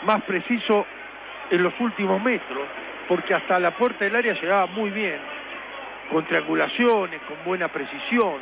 más preciso en los últimos metros, porque hasta la puerta del área llegaba muy bien, con triangulaciones, con buena precisión.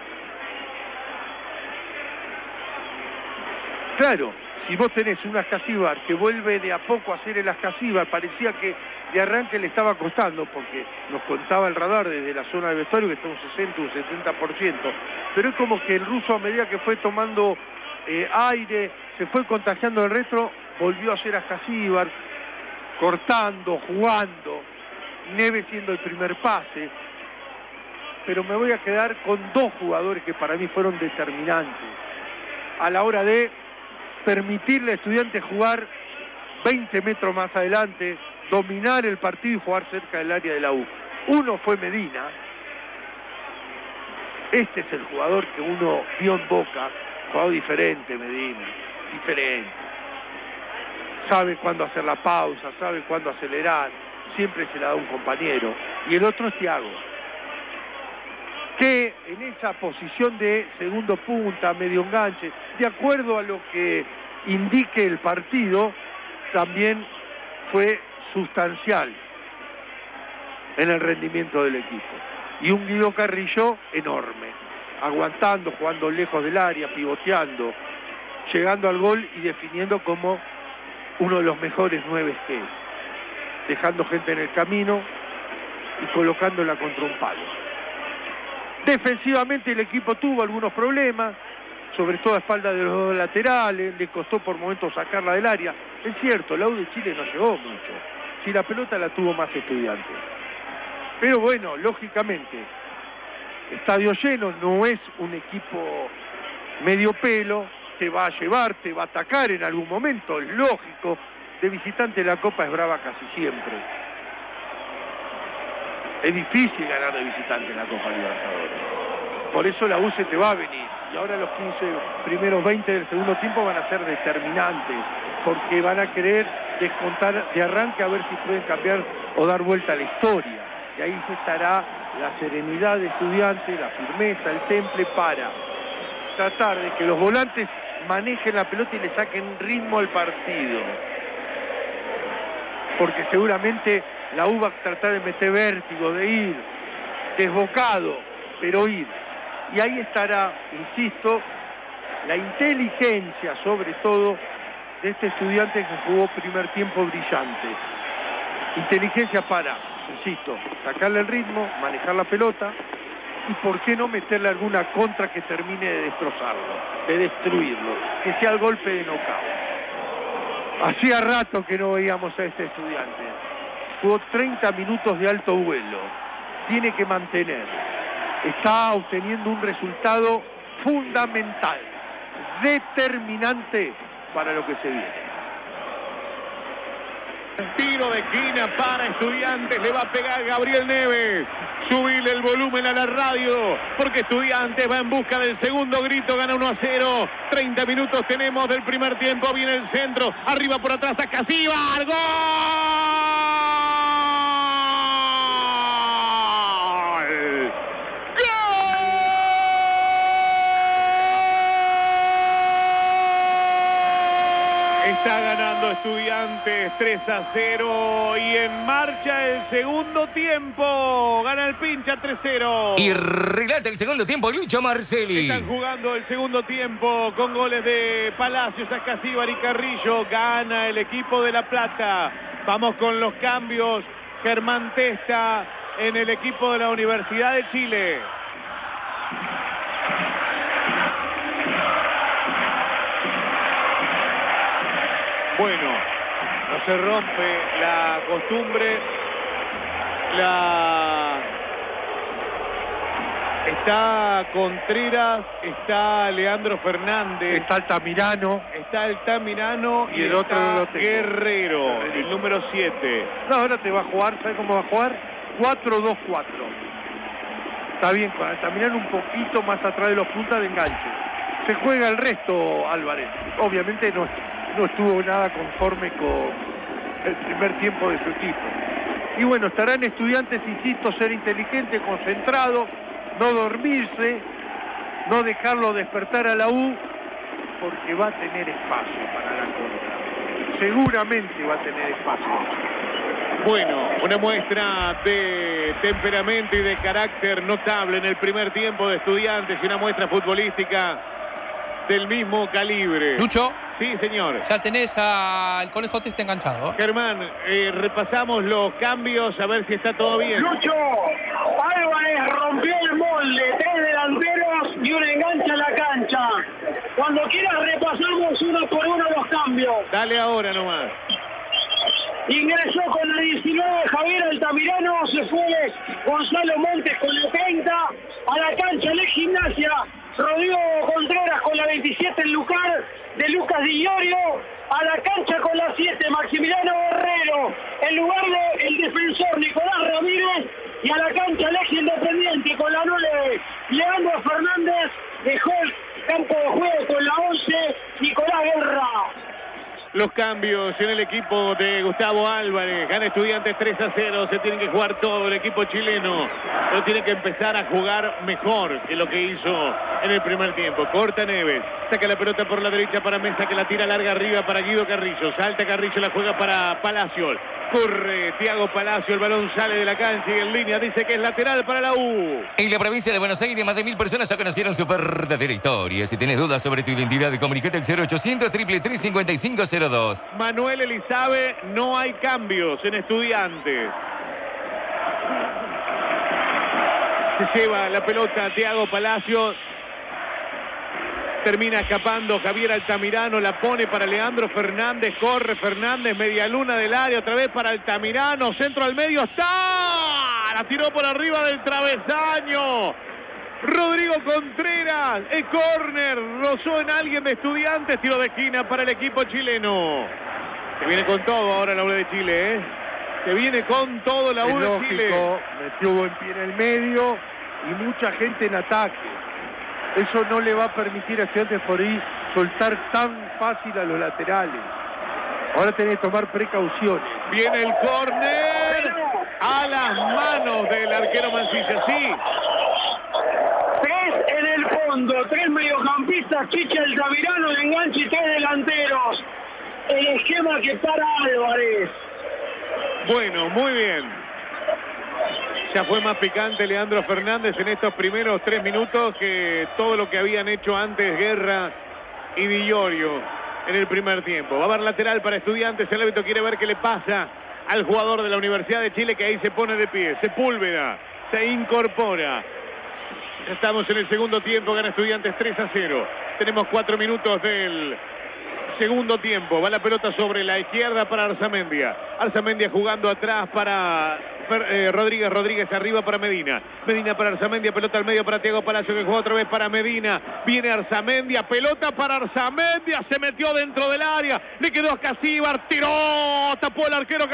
Claro, si vos tenés un Ascasíbar que vuelve de a poco a hacer el Ascasíbar, parecía que de arranque le estaba costando, porque nos contaba el radar desde la zona de vestuario que está un 60, un 70%, pero es como que el ruso, a medida que fue tomando aire, se fue contagiando el retro, volvió a hacer Ascasíbar, cortando, jugando, Neves siendo el primer pase, pero me voy a quedar con dos jugadores que para mí fueron determinantes a la hora de permitirle a Estudiantes jugar 20 metros más adelante, dominar el partido y jugar cerca del área de la U. Uno fue Medina. Este es el jugador que uno vio en Boca, jugado diferente Medina, diferente. Sabe cuándo hacer la pausa, sabe cuándo acelerar, siempre se la da un compañero. Y el otro es Thiago, que en esa posición de segundo punta, medio enganche, de acuerdo a lo que indique el partido, también fue sustancial en el rendimiento del equipo. Y un Guido Carrillo enorme, aguantando, jugando lejos del área, pivoteando, llegando al gol y definiendo como uno de los mejores 9 que es, dejando gente en el camino y colocándola contra un palo. Defensivamente el equipo tuvo algunos problemas, sobre todo a espalda de los dos laterales, le costó por momentos sacarla del área. Es cierto, la U de Chile no llegó mucho, si la pelota la tuvo más Estudiantes. Pero bueno, lógicamente, estadio lleno, no es un equipo medio pelo, te va a llevar, te va a atacar en algún momento, es lógico. De visitante la Copa es brava casi siempre. Es difícil ganar de visitante en la Copa Libertadores. Por eso la U se te va a venir. Y ahora los 15 primeros 20 del segundo tiempo van a ser determinantes, porque van a querer descontar de arranque a ver si pueden cambiar o dar vuelta a la historia. Y ahí se estará la serenidad de Estudiantes, la firmeza, el temple para tratar de que los volantes manejen la pelota y le saquen ritmo al partido. Porque seguramente la U va a tratar de meter vértigo, de ir desbocado, pero ir. Y ahí estará, insisto, la inteligencia, sobre todo, de este Estudiante que jugó primer tiempo brillante. Inteligencia para, insisto, sacarle el ritmo, manejar la pelota y por qué no meterle alguna contra que termine de destrozarlo, de destruirlo, que sea el golpe de knockout. Hacía rato que no veíamos a este Estudiante. Jugó 30 minutos de alto vuelo. Tiene que mantener. Está obteniendo un resultado fundamental, determinante para lo que se viene. Tiro de esquina para Estudiantes, le va a pegar Gabriel Neves. Subile el volumen a la radio, porque Estudiantes va en busca del segundo grito, gana 1-0. 30 minutos tenemos del primer tiempo, viene el centro, arriba por atrás a Ascasíbar, ¡gol! Está ganando Estudiantes 3-0 y en marcha el segundo tiempo. Gana el Pincha 3-0. Y relata el segundo tiempo Lucho Marcelli. Están jugando el segundo tiempo con goles de Palacios, Ascasíbar y Carrillo. Gana el equipo de La Plata. Vamos con los cambios. Germán Testa en el equipo de la Universidad de Chile. Bueno, no se rompe la costumbre. Está Contreras, está Leandro Fernández, Está Altamirano. está Altamirano Y el otro está no lo tengo. Guerrero, el número 7. No, ahora te va a jugar, ¿sabes cómo va a jugar? 4-2-4. Está bien, con Altamirano un poquito más atrás de los puntas de enganche. Se juega el resto, Álvarez. Obviamente no estuvo nada conforme con el primer tiempo de su equipo. Y bueno, estarán Estudiantes, insisto, ser inteligente, concentrado, no dormirse, no dejarlo despertar a la U, porque va a tener espacio para la contra. seguramente va a tener espacio. Bueno, una muestra de temperamento y de carácter notable en el primer tiempo de Estudiantes y una muestra futbolística del mismo calibre. Lucho. Sí, señor. Ya tenés al Conejo Testa enganchado. Germán, repasamos los cambios, a ver si está todo bien. Lucho, Álvarez rompió el molde, 3 delanteros y un enganche a la cancha. Cuando quieras repasamos uno por uno los cambios. Dale ahora nomás. Ingresó con la 19 Javier Altamirano, se fue Gonzalo Montes con la 30, a la cancha de Gimnasia, Rodrigo Contreras con la 27 en lugar de Lucas Di Iorio, a la cancha con la 7 Maximiliano Guerrero, en lugar del defensor Nicolás Ramírez, y a la cancha Legia Independiente con la 9 Leandro Fernández, dejó el campo de juego con la 11 Nicolás Guerra. Los cambios en el equipo de Gustavo Álvarez. Gana Estudiantes 3-0. Se tiene que jugar todo el equipo chileno. Pero tiene que empezar a jugar mejor que lo que hizo en el primer tiempo. Corta Neves. Saca la pelota por la derecha para Mesa, que la tira larga arriba para Guido Carrillo. Salta Carrillo, la juega para Palacio. Corre Thiago Palacio. El balón sale de la cancha y en línea dice que es lateral para la U. En la provincia de Buenos Aires, más de 1000 personas ya conocieron su verdadera historia. Si tienes dudas sobre tu identidad, comunicate al 0800 333 5502. Manuel Elizabe, no hay cambios en Estudiantes. Se lleva la pelota Thiago Palacios. Termina escapando Javier Altamirano, la pone para Leandro Fernández, corre Fernández, media luna del área, otra vez para Altamirano, centro al medio, ¡está! La tiró por arriba del travesaño. Rodrigo Contreras, el córner, rozó en alguien de Estudiantes, tiro de esquina para el equipo chileno. Se viene con todo ahora la U de Chile, ¿eh? Se viene con todo la U de Chile. Metió buen pie en el medio y mucha gente en ataque. Eso no le va a permitir a Estudiantes por ahí soltar tan fácil a los laterales. Ahora tenés que tomar precauciones. Viene el córner a las manos del arquero Mancilla, sí. 3 en el fondo, 3 mediocampistas, Chicha Altamirano, el enganche y 3 delanteros. El esquema que para Álvarez. Bueno, muy bien. Ya fue más picante Leandro Fernández en estos primeros 3 minutos que todo lo que habían hecho antes Guerra y Di Iorio en el primer tiempo. Va a haber lateral para Estudiantes. El árbitro quiere ver qué le pasa al jugador de la Universidad de Chile, que ahí se pone de pie. Sepúlveda se incorpora. Ya estamos en el segundo tiempo. Gana Estudiantes 3-0. Tenemos 4 minutos del segundo tiempo. Va la pelota sobre la izquierda para Arzamendia. Arzamendia jugando atrás para Rodríguez arriba para Medina. Medina para Arzamendia, pelota al medio para Thiago Palacio, que juega otra vez para Medina. Viene Arzamendia, pelota para Arzamendia, se metió dentro del área, le quedó a Casíbar, tiró, tapó el arquero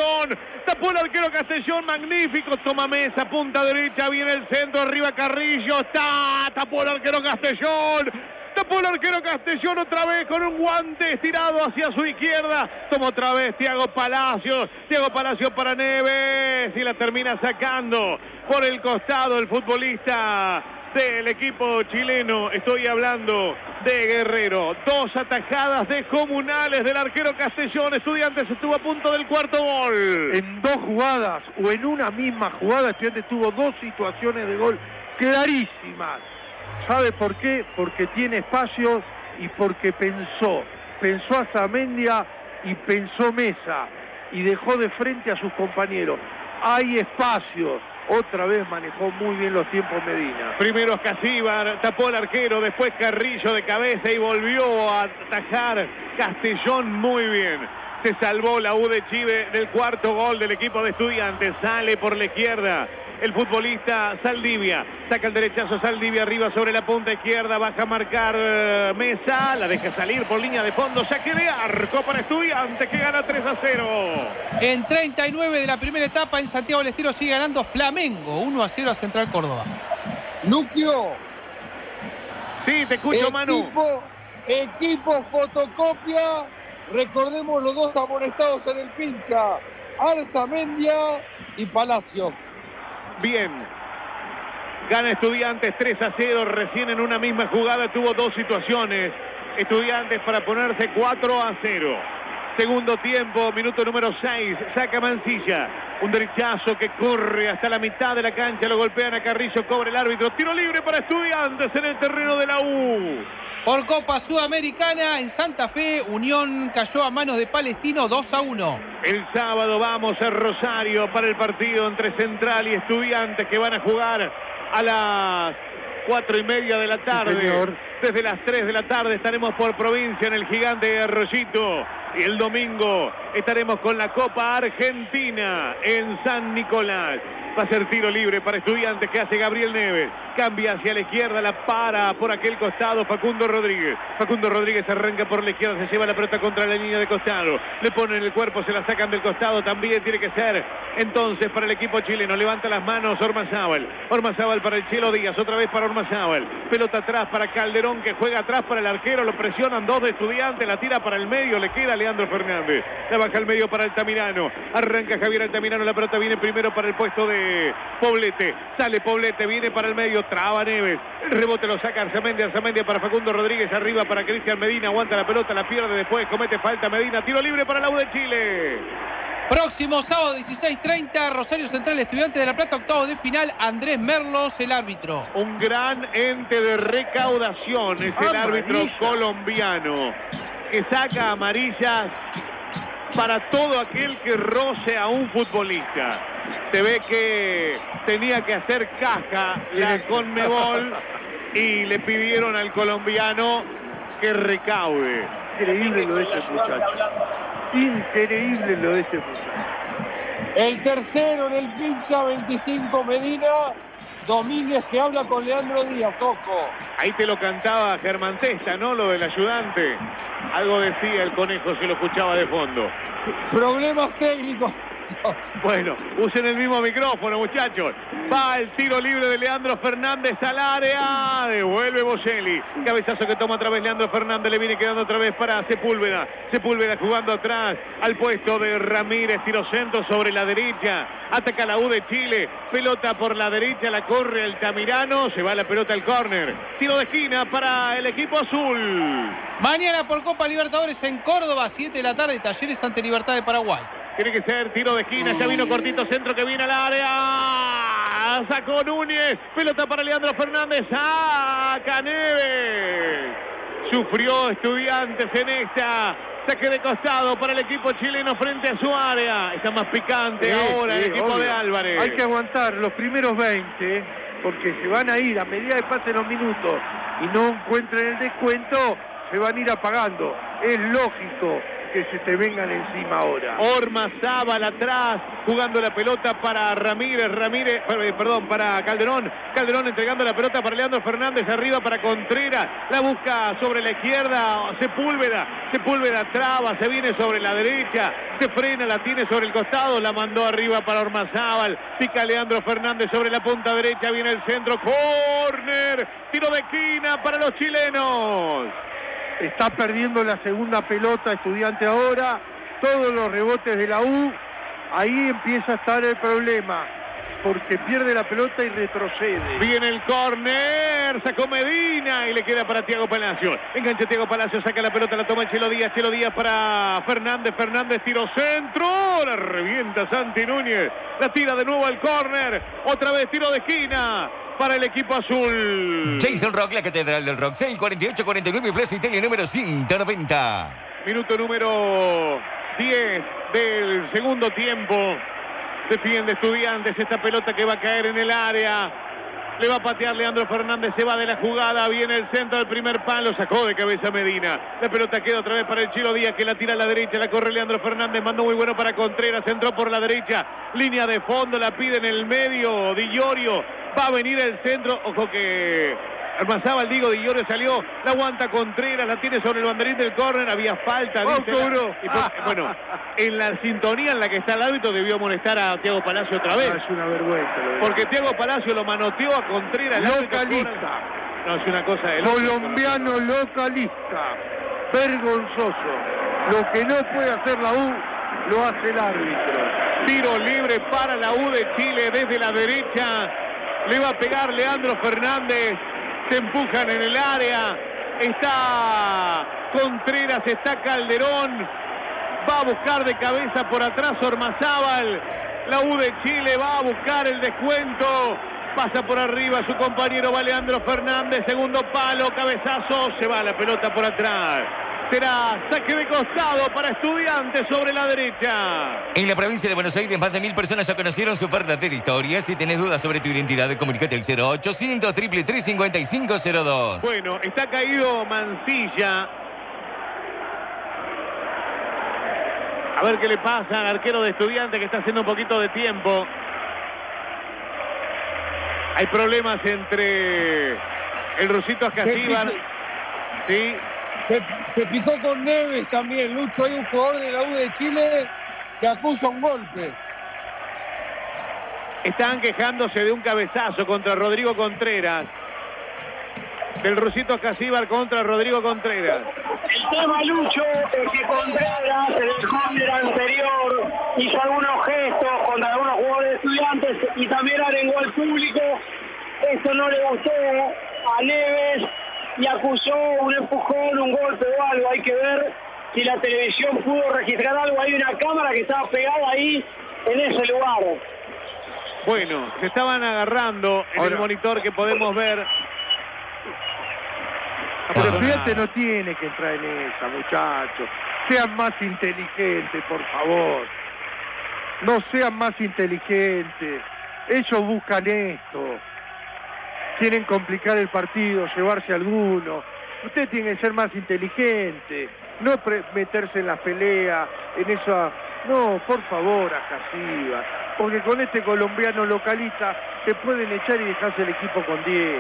Castellón, magnífico, toma Mesa, punta derecha, viene el centro, arriba Carrillo, tapó el arquero Castellón. Tapó el arquero Castellón otra vez con un guante estirado hacia su izquierda. Toma otra vez Thiago Palacios. Thiago Palacios para Neves. Y la termina sacando por el costado el futbolista del equipo chileno. Estoy hablando de Guerrero. 2 atajadas descomunales del arquero Castellón. Estudiantes estuvo a punto del cuarto gol. En 2 jugadas o en una misma jugada, Estudiantes tuvo 2 situaciones de gol clarísimas. ¿Sabe por qué? Porque tiene espacios y porque pensó a Arzamendia y pensó Mesa y dejó de frente a sus compañeros. Hay espacios. Otra vez manejó muy bien los tiempos Medina. Primero Casíbar, tapó el arquero, después Carrillo de cabeza y volvió a atajar Castellón muy bien. Se salvó la U de Chile del cuarto gol del equipo de Estudiantes. Sale por la izquierda el futbolista Saldivia. Saca el derechazo Saldivia arriba sobre la punta izquierda. Baja a marcar Mesa. La deja salir por línea de fondo. Saque de arco para Estudiantes, que gana 3-0. En 39 de la primera etapa en Santiago del Estero sigue ganando Flamengo. 1-0 a Central Córdoba. Luquio. Sí, te escucho, Manu. Equipo fotocopia. Recordemos los 2 amonestados en el pincha. Arzamendia y Palacios. Bien. Gana Estudiantes 3-0. Recién en una misma jugada tuvo 2 situaciones. Estudiantes para ponerse 4-0. Segundo tiempo, minuto número 6, saca Mancilla. Un derechazo que corre hasta la mitad de la cancha, lo golpean a Carrillo, cobra el árbitro. Tiro libre para Estudiantes en el terreno de la U. Por Copa Sudamericana, en Santa Fe, Unión cayó a manos de Palestino 2-1. El sábado vamos a Rosario para el partido entre Central y Estudiantes que van a jugar a las 4:30 de la tarde. Sí, desde las 3 de la tarde estaremos por provincia en el Gigante de Arroyito. Y el domingo estaremos con la Copa Argentina en San Nicolás. Va a ser tiro libre para Estudiantes que hace Gabriel Neves. Cambia hacia la izquierda, la para por aquel costado Facundo Rodríguez. Facundo Rodríguez arranca por la izquierda, se lleva la pelota contra la línea de costado. Le ponen el cuerpo, se la sacan del costado. También tiene que ser entonces para el equipo chileno. Levanta las manos Ormazábal. Ormazábal para el Chelo Díaz, otra vez para Ormazábal. Pelota atrás para Calderón que juega atrás para el arquero. Lo presionan dos de Estudiantes, la tira para el medio, le queda Leandro Fernández. La baja al medio para Altamirano. Arranca Javier Altamirano, la pelota viene primero para el puesto de Poblete. Sale Poblete, viene para el medio, traba Neves. El rebote lo saca Arzamendia para Facundo Rodríguez, arriba para Cristian Medina. Aguanta la pelota, la pierde después, comete falta Medina. Tiro libre para la U de Chile. Próximo sábado 16:30, Rosario Central, Estudiantes de La Plata, octavos de final. Andrés Merlos, el árbitro. Un gran ente de recaudación es el árbitro colombiano que saca amarillas para todo aquel que roce a un futbolista. Se ve que tenía que hacer caja la Conmebol y le pidieron al colombiano que recaude. Increíble lo de ese muchacho. Increíble lo de ese muchacho. El tercero en el pincha, 25 Medina. Domínguez que habla con Leandro Díaz, ojo. Ahí te lo cantaba Germán Testa, ¿no? Lo del ayudante. Algo decía el conejo, se lo escuchaba de fondo. Sí, problemas técnicos. Bueno, usen el mismo micrófono, muchachos. Va el tiro libre de Leandro Fernández al área. Devuelve Bocelli. Cabezazo que toma otra vez Leandro Fernández. Le viene quedando otra vez para Sepúlveda. Sepúlveda jugando atrás al puesto de Ramírez. Tiro centro sobre la derecha. Ataca la U de Chile. Pelota por la derecha. La corre Altamirano. Se va la pelota al córner. Tiro de esquina para el equipo azul. Mañana por Copa Libertadores en Córdoba, 7 de la tarde, Talleres ante Libertad de Paraguay. Tiene que ser tiro de esquina, ya vino cortito, centro que viene al área. Sacó Núñez, pelota para Leandro Fernández, saca Neves. Sufrió Estudiantes en esta. Saque de costado para el equipo chileno frente a su área. Está más picante ahora el equipo obvio. de Álvarez. Hay que aguantar los primeros 20, porque se van a ir a medida que pasen los minutos y no encuentren el descuento, se van a ir apagando. Es lógico que se te vengan encima ahora. Ormazábal atrás, jugando la pelota para para Calderón. Calderón entregando la pelota para Leandro Fernández, arriba para Contreras. La busca sobre la izquierda, Sepúlveda traba, se viene sobre la derecha, se frena, la tiene sobre el costado, la mandó arriba para Ormazábal. Pica Leandro Fernández sobre la punta derecha, viene el centro, córner, tiro de esquina para los chilenos. Está perdiendo la segunda pelota Estudiante ahora, todos los rebotes de la U, ahí empieza a estar el problema, porque pierde la pelota y retrocede. Viene el córner, sacó Medina y le queda para Thiago Palacios. Engancha Thiago Palacios, saca la pelota, la toma el Chelo Díaz para Fernández, tiro centro, la revienta Santi Núñez, la tira de nuevo al córner, otra vez tiro de esquina para el equipo azul. Jason Rock, la catedral del rock. 6:48-49, Plaza Italia número 190. Minuto número 10 del segundo tiempo. Defiende Estudiantes esta pelota que va a caer en el área. Le va a patear Leandro Fernández, se va de la jugada, viene el centro del primer palo, sacó de cabeza Medina. La pelota queda otra vez para el Chilo Díaz que la tira a la derecha, la corre Leandro Fernández, mandó muy bueno para Contreras, entró por la derecha, línea de fondo, la pide en el medio, Di Iorio, va a venir el centro, ojo que Ormazábal, Di Iorio salió, la aguanta Contreras, la tiene sobre el banderín del córner, había falta. Bueno, en la sintonía en la que está el árbitro debió molestar a Thiago Palacio otra vez. No, es una vergüenza. Porque Thiago Palacio lo manoteó a Contreras. Localista. No, es una cosa de loco. Colombiano localista. Vergonzoso. Lo que no puede hacer la U, lo hace el árbitro. Tiro libre para la U de Chile desde la derecha. Le va a pegar Leandro Fernández. Se empujan en el área. Está Contreras, está Calderón. Va a buscar de cabeza por atrás Ormazábal. La U de Chile va a buscar el descuento. Pasa por arriba su compañero Leandro Fernández. Segundo palo, cabezazo. Se va la pelota por atrás. Será saque de costado para Estudiantes sobre la derecha. En la provincia de Buenos Aires, más de 1000 personas ya conocieron su verdadera historia. Si tenés dudas sobre tu identidad, comunícate al 0800 333 5502. Bueno, está caído Mancilla. A ver qué le pasa al arquero de Estudiantes que está haciendo un poquito de tiempo. Hay problemas entre el Rusito Ascasíbar. Sí. Se picó con Neves también, Lucho. Hay un jugador de la U de Chile que acusa un golpe. Están quejándose de un cabezazo contra Rodrigo Contreras. Del Rusito Ascasíbar contra Rodrigo Contreras. El tema, Lucho, es que Contreras, en el córner anterior, hizo algunos gestos contra algunos jugadores de Estudiantes y también arengó al público. Esto no le gustó a Neves y acusó un empujón, un golpe o algo. Hay que ver si la televisión pudo registrar algo. Hay una cámara que estaba pegada ahí en ese lugar. Bueno, se estaban agarrando en el monitor que podemos ver. Pero Estudiantes no tiene que entrar en esa, muchachos. Sean más inteligentes, por favor. No sean más inteligentes. Ellos buscan esto. Quieren complicar el partido, llevarse a alguno. Usted tiene que ser más inteligente. No meterse en la pelea, en esa... No, por favor, Ascasíbar. Porque con este colombiano localista te pueden echar y dejarse el equipo con 10.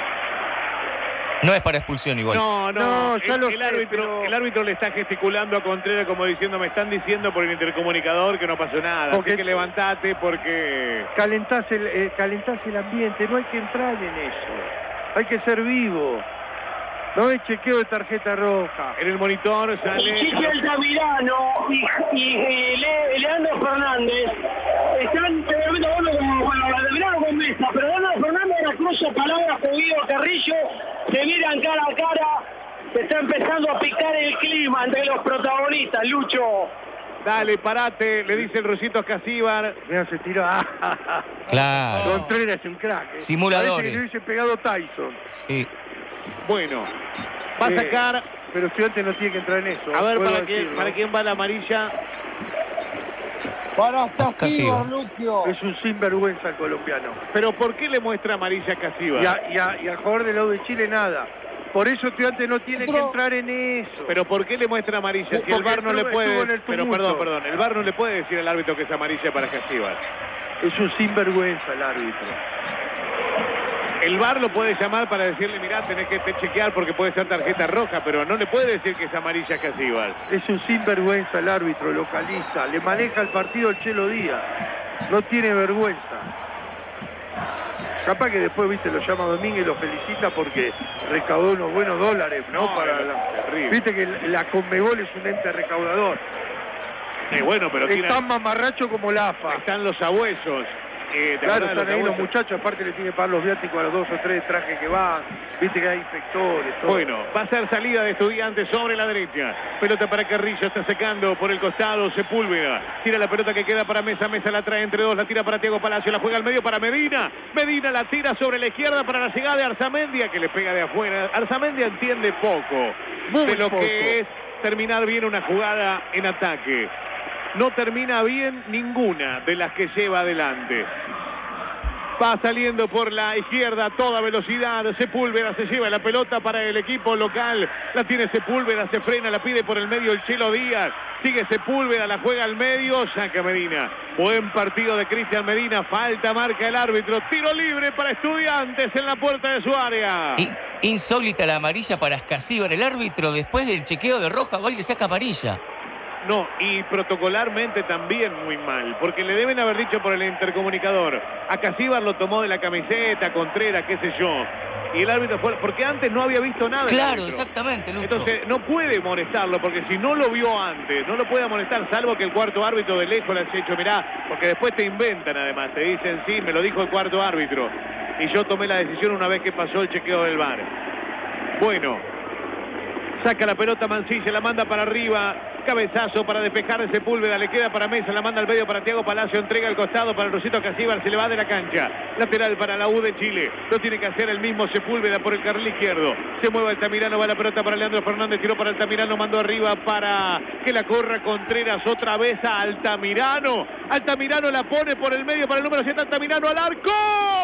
No es para expulsión igual. No, ya lo sé, el árbitro le está gesticulando a Contreras como diciendo, me están diciendo por el intercomunicador que no pasó nada. Porque que levantate porque... Calentás el ambiente, no hay que entrar en eso. Hay que ser vivo. No hay chequeo de tarjeta roja. En el monitor sale... Chiqui Altamirano y Leandro Fernández están obviamente Altamirano con Mesa, pero Leandro Fernández la cruza palabras con Guido Carrillo, se miran cara a cara, se está empezando a picar el clima entre los protagonistas, Lucho. Dale, parate, le dice el Rusito Ascasíbar. Mira, se tiró. Claro. Contreras es un crack. Simuladores. Parece que le hubiese pegado Tyson. Sí. Bueno, va a sacar... Pero Estudiantes no tiene que entrar en eso. A ver, ¿para quién va la amarilla? Para Ascasíbar, Luquio. Es un sinvergüenza el colombiano. Pero ¿por qué le muestra amarilla a Ascasíbar? Y al jugador del lado de Chile nada. Por eso Estudiantes no tiene que entrar en eso. Pero ¿por qué le muestra amarilla? Si el VAR no le puede... Pero perdón, el VAR no le puede decir al árbitro que es amarilla para Ascasíbar. Es un sinvergüenza el árbitro. El VAR lo puede llamar para decirle, mirá, tenés que chequear porque puede ser tarjeta roja, pero no le puede decir que es amarilla a Ascasíbar. Es un sinvergüenza el árbitro localista. Le maneja el partido el Chelo Díaz. No tiene vergüenza. Capaz que después, viste, lo llama Domínguez y lo felicita porque recaudó unos buenos dólares, ¿no? Viste que la Conmebol es un ente recaudador. Bueno, pero es tan mamarracho como la AFA. Están los sabuesos. Claro, están ahí los muchachos, aparte le tiene que pagar los viáticos a los 2 o 3 trajes que van, viste que hay inspectores, todo. Bueno, va a ser salida de Estudiantes sobre la derecha, pelota para Carrillo, está secando por el costado, Sepúlveda, tira la pelota que queda para Mesa, Mesa la trae entre dos, la tira para Thiago Palacio, la juega al medio para Medina, Medina la tira sobre la izquierda para la llegada de Arzamendia, que le pega de afuera. Arzamendia entiende poco de lo que es terminar bien una jugada en ataque. No termina bien ninguna de las que lleva adelante. Va saliendo por la izquierda a toda velocidad. Sepúlveda se lleva la pelota para el equipo local. La tiene Sepúlveda, se frena, la pide por el medio el Chelo Díaz. Sigue Sepúlveda, la juega al medio, saca Medina. Buen partido de Cristian Medina. Falta, marca el árbitro. Tiro libre para Estudiantes en la puerta de su área. Insólita la amarilla para Ascasíbar. El árbitro, después del chequeo de roja, va y le saca amarilla. No, y protocolarmente también muy mal, porque le deben haber dicho por el intercomunicador. Ascasíbar lo tomó de la camiseta, Contreras, qué sé yo. Y el árbitro fue... Porque antes no había visto nada. Claro, exactamente, Lucho. Entonces no puede molestarlo, porque si no lo vio antes, no lo puede molestar, salvo que el cuarto árbitro de lejos le haya hecho, mirá, porque después te inventan además, te dicen, sí, me lo dijo el cuarto árbitro. Y yo tomé la decisión una vez que pasó el chequeo del VAR. Bueno, saca la pelota Mancilla, la manda para arriba. Cabezazo para despejar Sepúlveda, le queda para Mesa, la manda al medio para Thiago Palacio, entrega al costado para Rosito Casíbar, se le va de la cancha. Lateral para la U de Chile, lo tiene que hacer el mismo Sepúlveda por el carril izquierdo. Se mueve Altamirano, va la pelota para Leandro Fernández, tiró para Altamirano, mandó arriba para que la corra Contreras, otra vez a Altamirano. Altamirano la pone por el medio para el número 7, Altamirano al arco.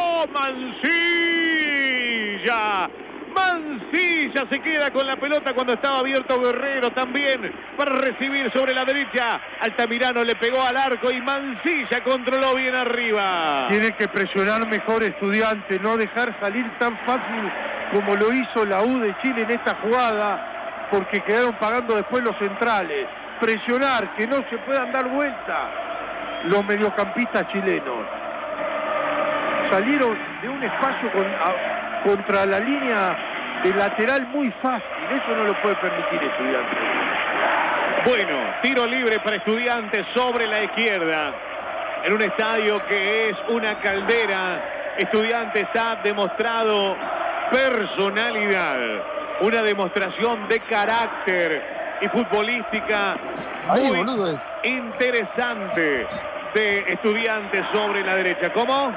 Mancilla se queda con la pelota cuando estaba abierto Guerrero también para recibir sobre la derecha. Altamirano le pegó al arco y Mancilla controló bien arriba. Tiene que presionar mejor Estudiantes, no dejar salir tan fácil como lo hizo la U de Chile en esta jugada, porque quedaron pagando después los centrales. Presionar, que no se puedan dar vuelta los mediocampistas chilenos. Salieron de un espacio contra la línea de lateral muy fácil, eso no lo puede permitir Estudiantes. Bueno, tiro libre para Estudiantes sobre la izquierda, en un estadio que es una caldera. Estudiantes ha demostrado personalidad, una demostración de carácter y futbolística muy interesante de Estudiantes sobre la derecha. ¿Cómo?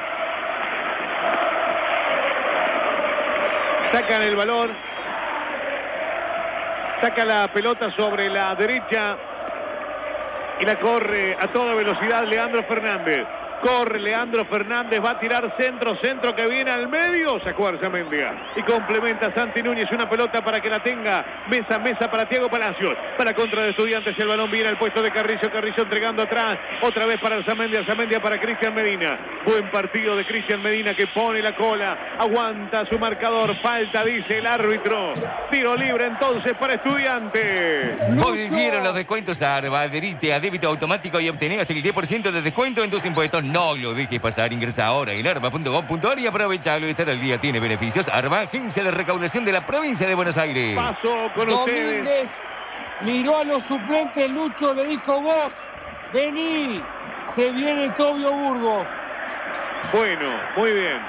Sacan el balón, saca la pelota sobre la derecha y la corre a toda velocidad Leandro Fernández. Corre Leandro Fernández, va a tirar centro que viene al medio, sacó Arzamendia y complementa Santi Núñez, una pelota para que la tenga Mesa para Thiago Palacios, para contra de Estudiantes, el balón viene al puesto de Carrillo entregando atrás, otra vez para Arzamendia para Cristian Medina. Buen partido de Cristian Medina que pone la cola, aguanta su marcador, falta dice el árbitro, tiro libre entonces para Estudiantes. Volvieron los descuentos a Arba, adherite a débito automático y obtener hasta el 10% de descuento en tus impuestos. No lo dejes pasar, ingresa ahora en arba.gov.ar y aprovechalo. Estar al día tiene beneficios. Arba, agencia de recaudación de la provincia de Buenos Aires. Paso con ustedes. Domínguez miró a los suplentes, Lucho le dijo: vos, vení, se viene Tobio Burgos. Bueno, muy bien.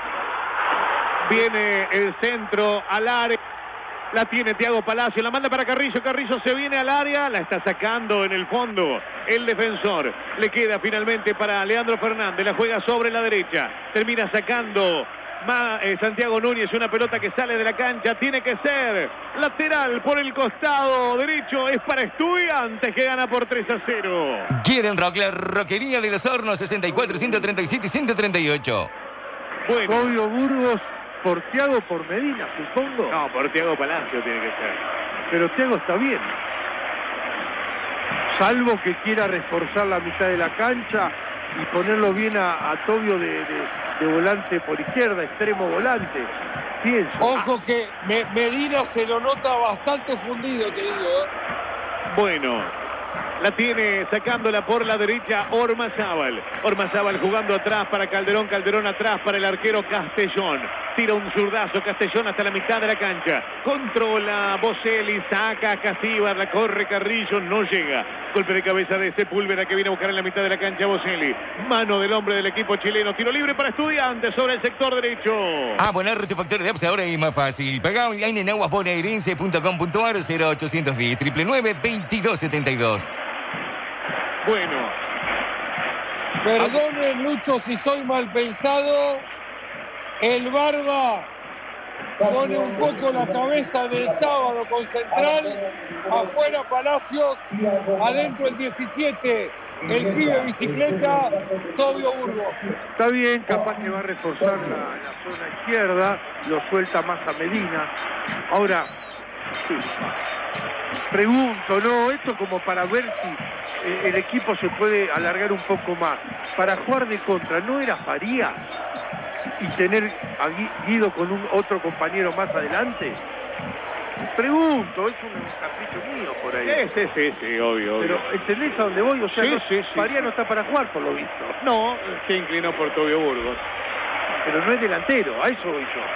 Viene el centro al área. La tiene Thiago Palacio, la manda para Carrillo se viene al área, la está sacando en el fondo el defensor. Le queda finalmente para Leandro Fernández, la juega sobre la derecha. Termina sacando Santiago Núñez, una pelota que sale de la cancha, tiene que ser lateral por el costado derecho, es para Estudiantes que gana por 3-0. Quieren rock, la roquería de los hornos, 64, 137 y 138. Bueno. Tobio Burgos por Thiago, por Medina, supongo. No, por Thiago Palacio tiene que ser. Pero Thiago está bien. Salvo que quiera reforzar la mitad de la cancha y ponerlo bien a Tobio de volante por izquierda, extremo volante. Pienso. Ojo que Medina se lo nota bastante fundido, te digo. Bueno, la tiene sacándola por la derecha Ormazábal jugando atrás para Calderón atrás para el arquero Castellón. Tira un zurdazo Castellón hasta la mitad de la cancha. Controla Boselli, saca a Casíbar, la corre Carrillo, no llega. Golpe de cabeza de Sepúlveda que viene a buscar en la mitad de la cancha Boselli. Mano del hombre del equipo chileno. Tiro libre para Estudiantes sobre el sector derecho. Abonar tu factor de apps ahora es más fácil. Pagá online en aguasbonaerense.com.ar 0810 999 2272. Bueno. Perdonen, Lucho, si soy mal pensado. El Barba pone un poco la cabeza del sábado con Central. Afuera Palacios. Adentro el 17. El pibe bicicleta, Tobio Burgos. Está bien, capaz que va a reforzar la zona izquierda. Lo suelta más a Medina. Ahora, sí. Pregunto, ¿no? Esto como para ver si el equipo se puede alargar un poco más. Para jugar de contra, ¿no era Farías? Y tener a Guido con otro compañero más adelante. Pregunto, es un capricho mío por ahí. Sí, obvio. Pero ¿entendés a dónde voy? O sea, Farías no está para jugar por lo visto. No, se inclinó por Tobio Burgos. Pero no es delantero, a eso voy yo.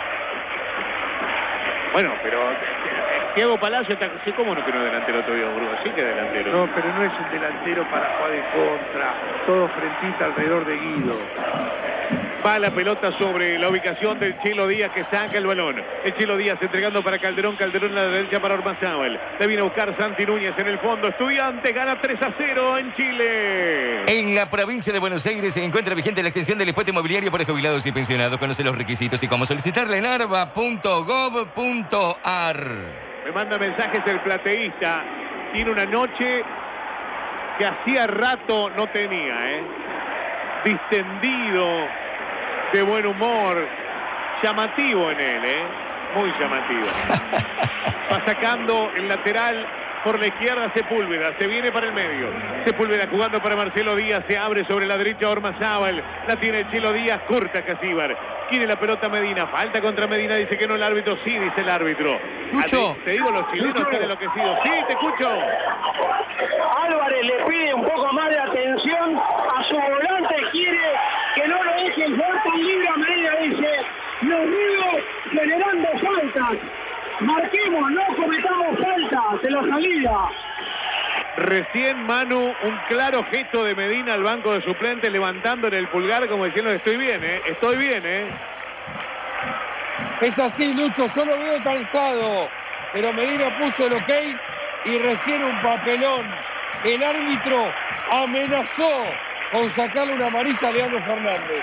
Bueno, pero Thiago Palacio está... Sí, ¿cómo no que no es delantero Tobio Burgos? Sí que es delantero. No, pero no es un delantero para jugar de contra. Todo frentita alrededor de Guido. Va la pelota sobre la ubicación del Chilo Díaz, que saca el balón. El Chilo Díaz entregando para Calderón. Calderón a la derecha para Ormazábal. Le viene a buscar Santi Núñez en el fondo. Estudiantes gana 3-0 en Chile. En la provincia de Buenos Aires se encuentra vigente la extensión del impuesto inmobiliario para jubilados y pensionados. Conoce los requisitos y cómo solicitarla en arba.gov.ar. Me manda mensajes el plateísta. Tiene una noche que hacía rato no tenía, distendido, de buen humor, llamativo en él, muy llamativo. Va sacando el lateral por la izquierda Sepúlveda, se viene para el medio. Sepúlveda jugando para Marcelo Díaz, se abre sobre la derecha Ormazábal, la tiene el Chilo Díaz, corta Casíbar. Quiere la pelota Medina, falta contra Medina, dice que no el árbitro, sí, dice el árbitro. Lucho. Te digo, los chilenos están enloquecidos. Sí, te escucho. Álvarez le pide un poco más de atención a su volante, quiere que no lo dejen jugar tan libre a Medina, dice, los veo generando faltas. Marquemos, no cometamos faltas de la salida. Recién, Manu, un claro gesto de Medina al banco de suplentes, levantando en el pulgar como diciendo, estoy bien, estoy bien, Es así, Lucho, yo lo veo cansado, pero Medina puso el ok y recién un papelón. El árbitro amenazó con sacarle una amarilla a Leandro Fernández.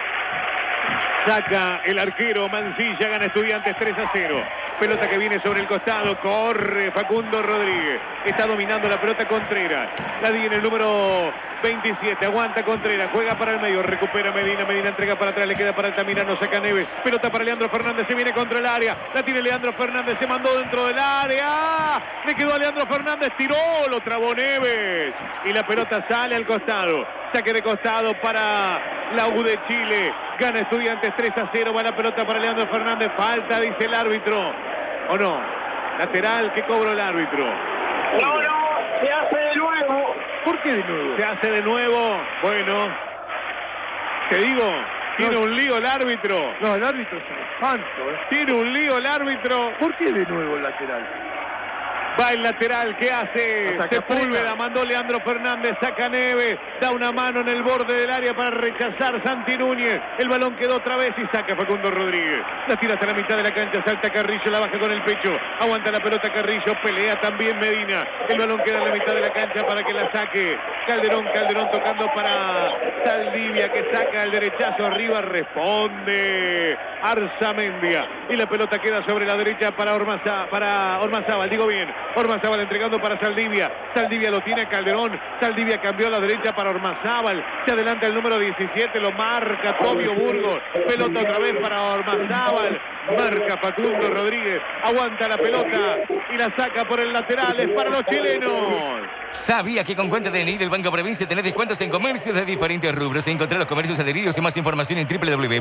Saca el arquero Mancilla, gana Estudiantes 3-0. Pelota que viene sobre el costado, corre Facundo Rodríguez. Está dominando la pelota Contreras. La tiene el número 27, aguanta Contreras, juega para el medio, recupera Medina, Medina entrega para atrás, le queda para Altamirano, saca Neves. Pelota para Leandro Fernández, se viene contra el área. La tiene Leandro Fernández, se mandó dentro del área. Le quedó a Leandro Fernández, tiró, lo trabó Neves. Y la pelota sale al costado. Saque de costado para la U de Chile. Gana Estudiantes 3-0. Va la pelota para Leandro Fernández. Falta, dice el árbitro. ¿O no? Lateral que cobró el árbitro. No, se hace de nuevo. ¿Por qué de nuevo? Se hace de nuevo. Bueno, te digo, tiene un lío el árbitro. No, el árbitro es un espanto. Tiene un lío el árbitro. ¿Por qué de nuevo el lateral? Va el lateral, ¿qué hace? Sepúlveda, mandó Leandro Fernández, saca Neves, da una mano en el borde del área para rechazar Santi Núñez. El balón quedó otra vez y saca Facundo Rodríguez. La tira hasta la mitad de la cancha, salta Carrillo, la baja con el pecho. Aguanta la pelota Carrillo, pelea también Medina. El balón queda en la mitad de la cancha para que la saque Calderón. Calderón tocando para Saldivia, que saca el derechazo arriba, responde Arzamendia. Y la pelota queda sobre la derecha para Ormazábal, digo bien. Ormazábal entregando para Saldivia. Saldivia lo tiene Calderón. Saldivia cambió a la derecha para Ormazábal. Se adelanta el número 17, lo marca Tobio Burgos. Pelota otra vez para Ormazábal. Marca Facundo Rodríguez. Aguanta la pelota y la saca por el lateral. Es para los chilenos. ¿Sabía que con cuenta DNI del Banco Provincia tenés descuentos en comercios de diferentes rubros? Encontrá los comercios adheridos y más información en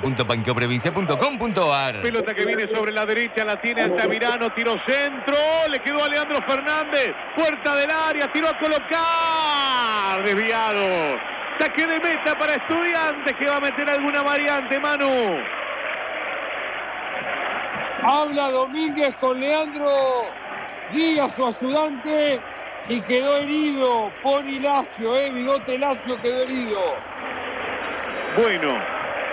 www.bancoprovincia.com.ar. Pelota que viene sobre la derecha, la tiene Altamirano, tiro centro, le quedó a Leandro Fernández, puerta del área, tiró a colocar, desviado. Saque de meta para Estudiantes, que va a meter alguna variante, Manu. Habla Domínguez con Leandro Díaz, su ayudante, y quedó herido. Poni Lacio, Bigote Lacio quedó herido. Bueno,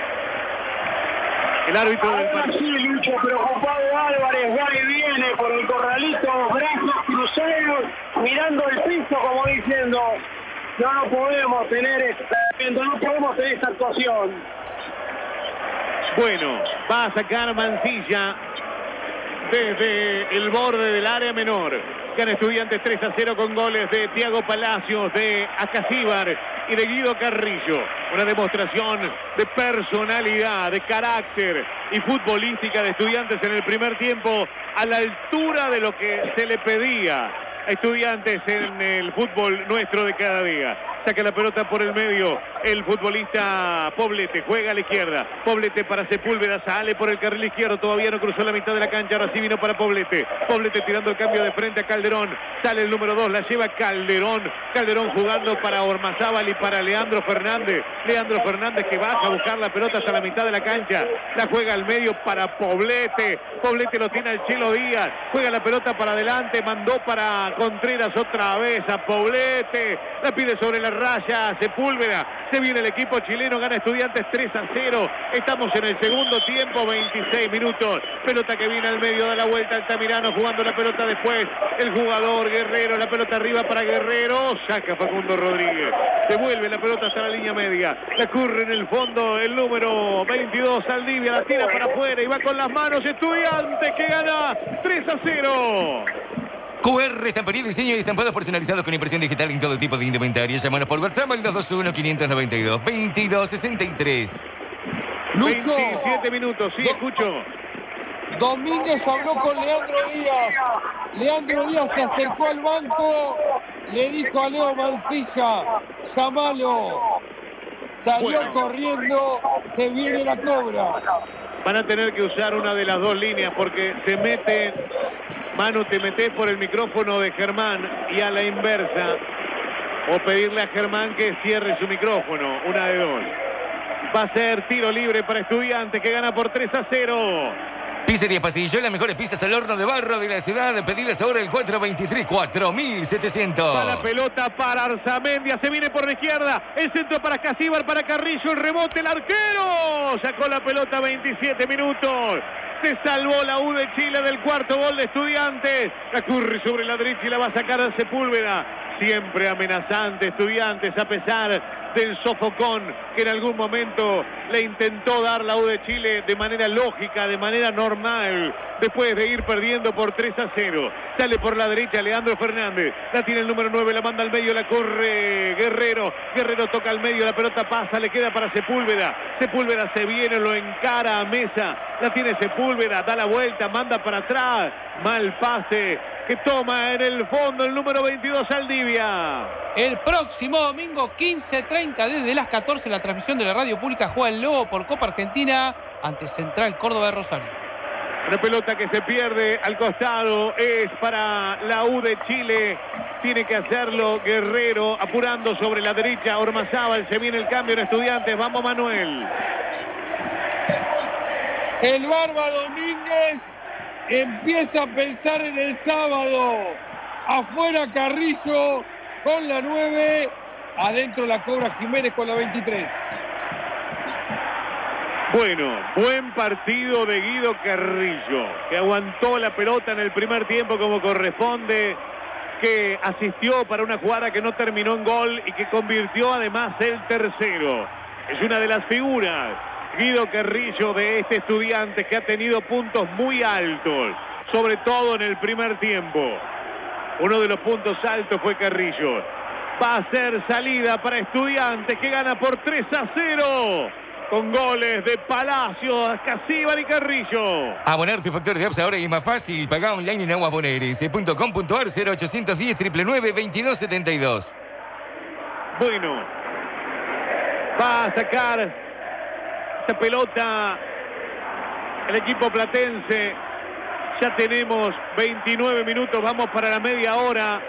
el árbitro del partido. Sí, Lucho, preocupado Álvarez, va y viene por el corralito, brazos cruzados, mirando el piso como diciendo, no podemos tener esta actuación. Bueno, va a sacar Mancilla desde el borde del área menor. Gana Estudiantes 3-0 con goles de Thiago Palacios, de Acasíbar y de Guido Carrillo. Una demostración de personalidad, de carácter y futbolística de Estudiantes en el primer tiempo, a la altura de lo que se le pedía a Estudiantes en el fútbol nuestro de cada día. Saca la pelota por el medio el futbolista Poblete, juega a la izquierda. Poblete para Sepúlveda, sale por el carril izquierdo, todavía no cruzó la mitad de la cancha, ahora sí vino para Poblete. Poblete tirando el cambio de frente a Calderón, sale el número 2, la lleva Calderón. Calderón jugando para Ormazábal y para Leandro Fernández. Leandro Fernández que baja a buscar la pelota hasta la mitad de la cancha, la juega al medio para Poblete. Poblete lo tiene al Chilo Díaz, juega la pelota para adelante, mandó para Contreras otra vez a Poblete, la pide sobre la raya Sepúlveda. Se viene el equipo chileno, gana Estudiantes 3-0. Estamos en el segundo tiempo, 26 minutos. Pelota que viene al medio, da la vuelta Altamirano, jugando la pelota después. El jugador Guerrero, la pelota arriba para Guerrero. Saca Facundo Rodríguez. Devuelve la pelota hasta la línea media. La curre en el fondo el número 22, Saldivia. La tira para afuera y va con las manos Estudiantes, que gana 3-0. QR, estamparía, diseño y estampados personalizados con impresión digital en todo tipo de indumentaria. Llámanos por WhatsApp al 221-592-2263. Lucho, 27 minutos, sí, escucho. Domínguez habló con Leandro Díaz. Leandro Díaz se acercó al banco, le dijo a Leo Mancilla, llamalo. Salió corriendo, se viene la cobra. Van a tener que usar una de las dos líneas porque se mete, Manu, te metes por el micrófono de Germán y a la inversa, o pedirle a Germán que cierre su micrófono, una de dos. Va a ser tiro libre para Estudiantes, que gana por 3-0. Pizzería Pasillo, las mejores pizzas al horno de barro de la ciudad. Pedirles ahora el 423-4700. Va la pelota para Arzamendia, se viene por la izquierda. El centro para Casíbar, para Carrillo, el rebote, el arquero. Sacó la pelota, 27 minutos. Se salvó la U de Chile del cuarto gol de Estudiantes. La curre sobre la derecha y la va a sacar a Sepúlveda. Siempre amenazante Estudiantes, a pesar del sofocón que en algún momento le intentó dar la U de Chile de manera lógica, de manera normal, después de ir perdiendo por 3-0. Sale por la derecha Leandro Fernández, la tiene el número 9, la manda al medio, la corre Guerrero. Guerrero toca al medio, la pelota pasa, le queda para Sepúlveda. Sepúlveda se viene, lo encara a Mesa, la tiene Sepúlveda, da la vuelta, manda para atrás. Mal pase que toma en el fondo el número 22, Saldivia. El próximo domingo 15:30 desde las 14 la transmisión de la radio pública juega el Lobo por Copa Argentina ante Central Córdoba de Rosario. Una pelota que se pierde al costado, es para la U de Chile. Tiene que hacerlo Guerrero, apurando sobre la derecha. Ormazábal, se viene el cambio en Estudiantes. Vamos, Manuel. El Barba Domínguez empieza a pensar en el sábado. Afuera Carrillo con la 9. Adentro la cobra Jiménez con la 23. Bueno, buen partido de Guido Carrillo, que aguantó la pelota en el primer tiempo como corresponde, que asistió para una jugada que no terminó en gol y que convirtió además el tercero. Es una de las figuras, Guido Carrillo, de este Estudiante, que ha tenido puntos muy altos, sobre todo en el primer tiempo. Uno de los puntos altos fue Carrillo. Va a ser salida para Estudiantes, que gana por 3-0. Con goles de Palacios, Casíbar y Carrillo. Abonarte Factor de Apps ahora es más fácil. Pagá online en aguasbonaeres.com.ar 0810 999 2272. Bueno, va a sacar esta pelota el equipo platense. Ya tenemos 29 minutos, vamos para la media hora.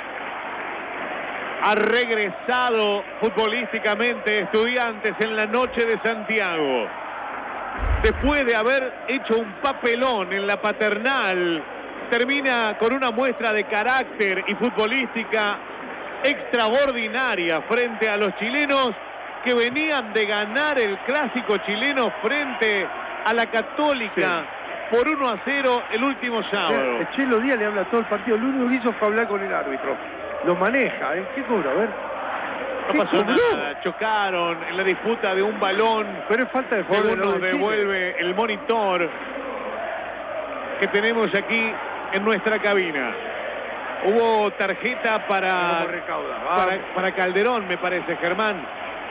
Ha regresado futbolísticamente Estudiantes en la noche de Santiago. Después de haber hecho un papelón en la Paternal, termina con una muestra de carácter y futbolística extraordinaria frente a los chilenos que venían de ganar el clásico chileno frente a la Católica por 1-0 el último sábado. El Chelo Díaz le habla todo el partido, lo único que hizo fue hablar con el árbitro. Lo maneja, ¿eh? ¿Qué cobra? A ver. No pasó nada, chocaron en la disputa de un balón. Pero es falta de según nos devuelve el monitor que tenemos aquí en nuestra cabina. Hubo tarjeta para Calderón, me parece, Germán.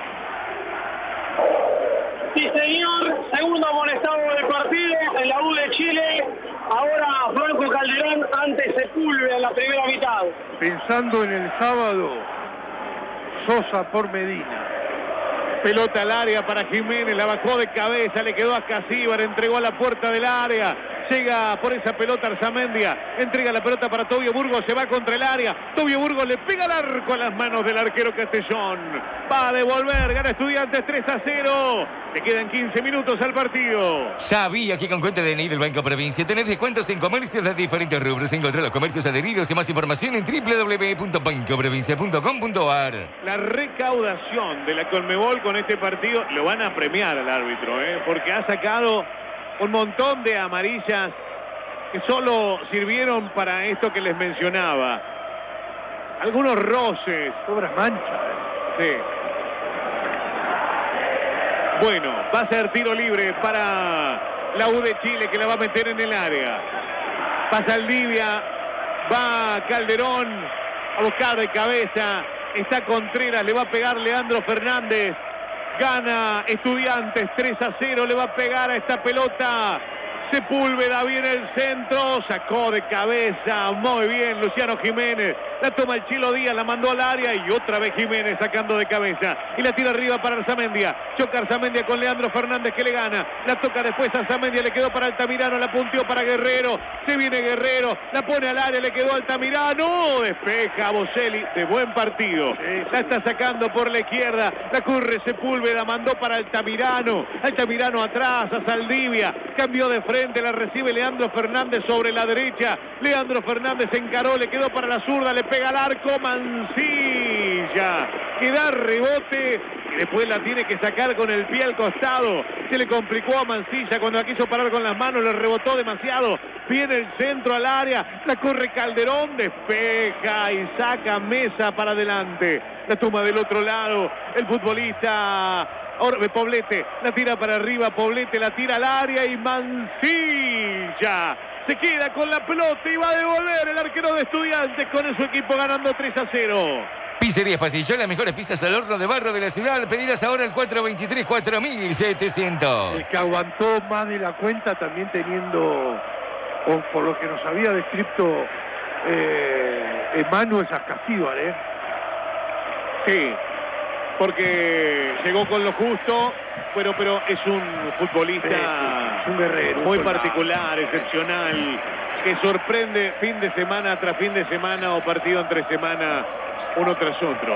Sí, señor. Segundo amonestado del partido en la U de Chile. Ahora Franco Calderón ante Sepúlveda en la primera mitad. Pensando en el sábado, Sosa por Medina. Pelota al área para Jiménez, la bajó de cabeza, le quedó a Casíbar, entregó a la puerta del área. Llega por esa pelota Arzamendia, entrega la pelota para Tobio Burgos, se va contra el área. Tobio Burgos le pega al arco a las manos del arquero Castellón. Va a devolver, gana Estudiantes 3-0. Le quedan 15 minutos al partido. Sabía que con cuenta de DNI del Banco Provincia tenés descuentos en comercios de diferentes rubros. Encontrá los comercios adheridos y más información en www.bancoprovincia.com.ar. La recaudación de la Conmebol con este partido lo van a premiar al árbitro, porque ha sacado un montón de amarillas que solo sirvieron para esto que les mencionaba. Algunos roces. Sobras manchas. Sí. Bueno, va a ser tiro libre para la U de Chile, que la va a meter en el área. Pasa Aldivia, va Calderón a buscar de cabeza. Está Contreras, le va a pegar Leandro Fernández. Gana Estudiantes 3-0, le va a pegar a esta pelota. Sepúlveda viene el centro, sacó de cabeza, muy bien Luciano Jiménez, la toma el Chilo Díaz, la mandó al área y otra vez Jiménez sacando de cabeza y la tira arriba para Arzamendia, choca Arzamendia con Leandro Fernández que le gana, la toca después Arzamendia, le quedó para Altamirano, la punteó para Guerrero, se viene Guerrero, la pone al área, le quedó Altamirano, despeja Boselli, de buen partido, la está sacando por la izquierda, la corre Sepúlveda, mandó para Altamirano, Altamirano atrás a Saldivia, cambió de frente, la recibe Leandro Fernández sobre la derecha. Leandro Fernández encaró, le quedó para la zurda, le pega al arco Mancilla, que da rebote y después la tiene que sacar con el pie al costado. Se le complicó a Mancilla cuando la quiso parar con las manos, le rebotó demasiado. Viene el centro al área, la corre Calderón, despeja y saca Mesa para adelante. La toma del otro lado, el futbolista Poblete, la tira para arriba, Poblete la tira al área y Mancilla se queda con la pelota y va a devolver el arquero de Estudiantes con su equipo ganando 3-0. Pizzerías Pasillón, las mejores pizzas al horno de barro de la ciudad. Pedidas ahora al 423-4700. El que aguantó más de la cuenta también teniendo, por lo que nos había descrito Emmanuel Sascasíbar, Sí, porque llegó con lo justo, pero es un futbolista un guerrero, muy particular, excepcional, que sorprende fin de semana tras fin de semana o partido entre semana, uno tras otro.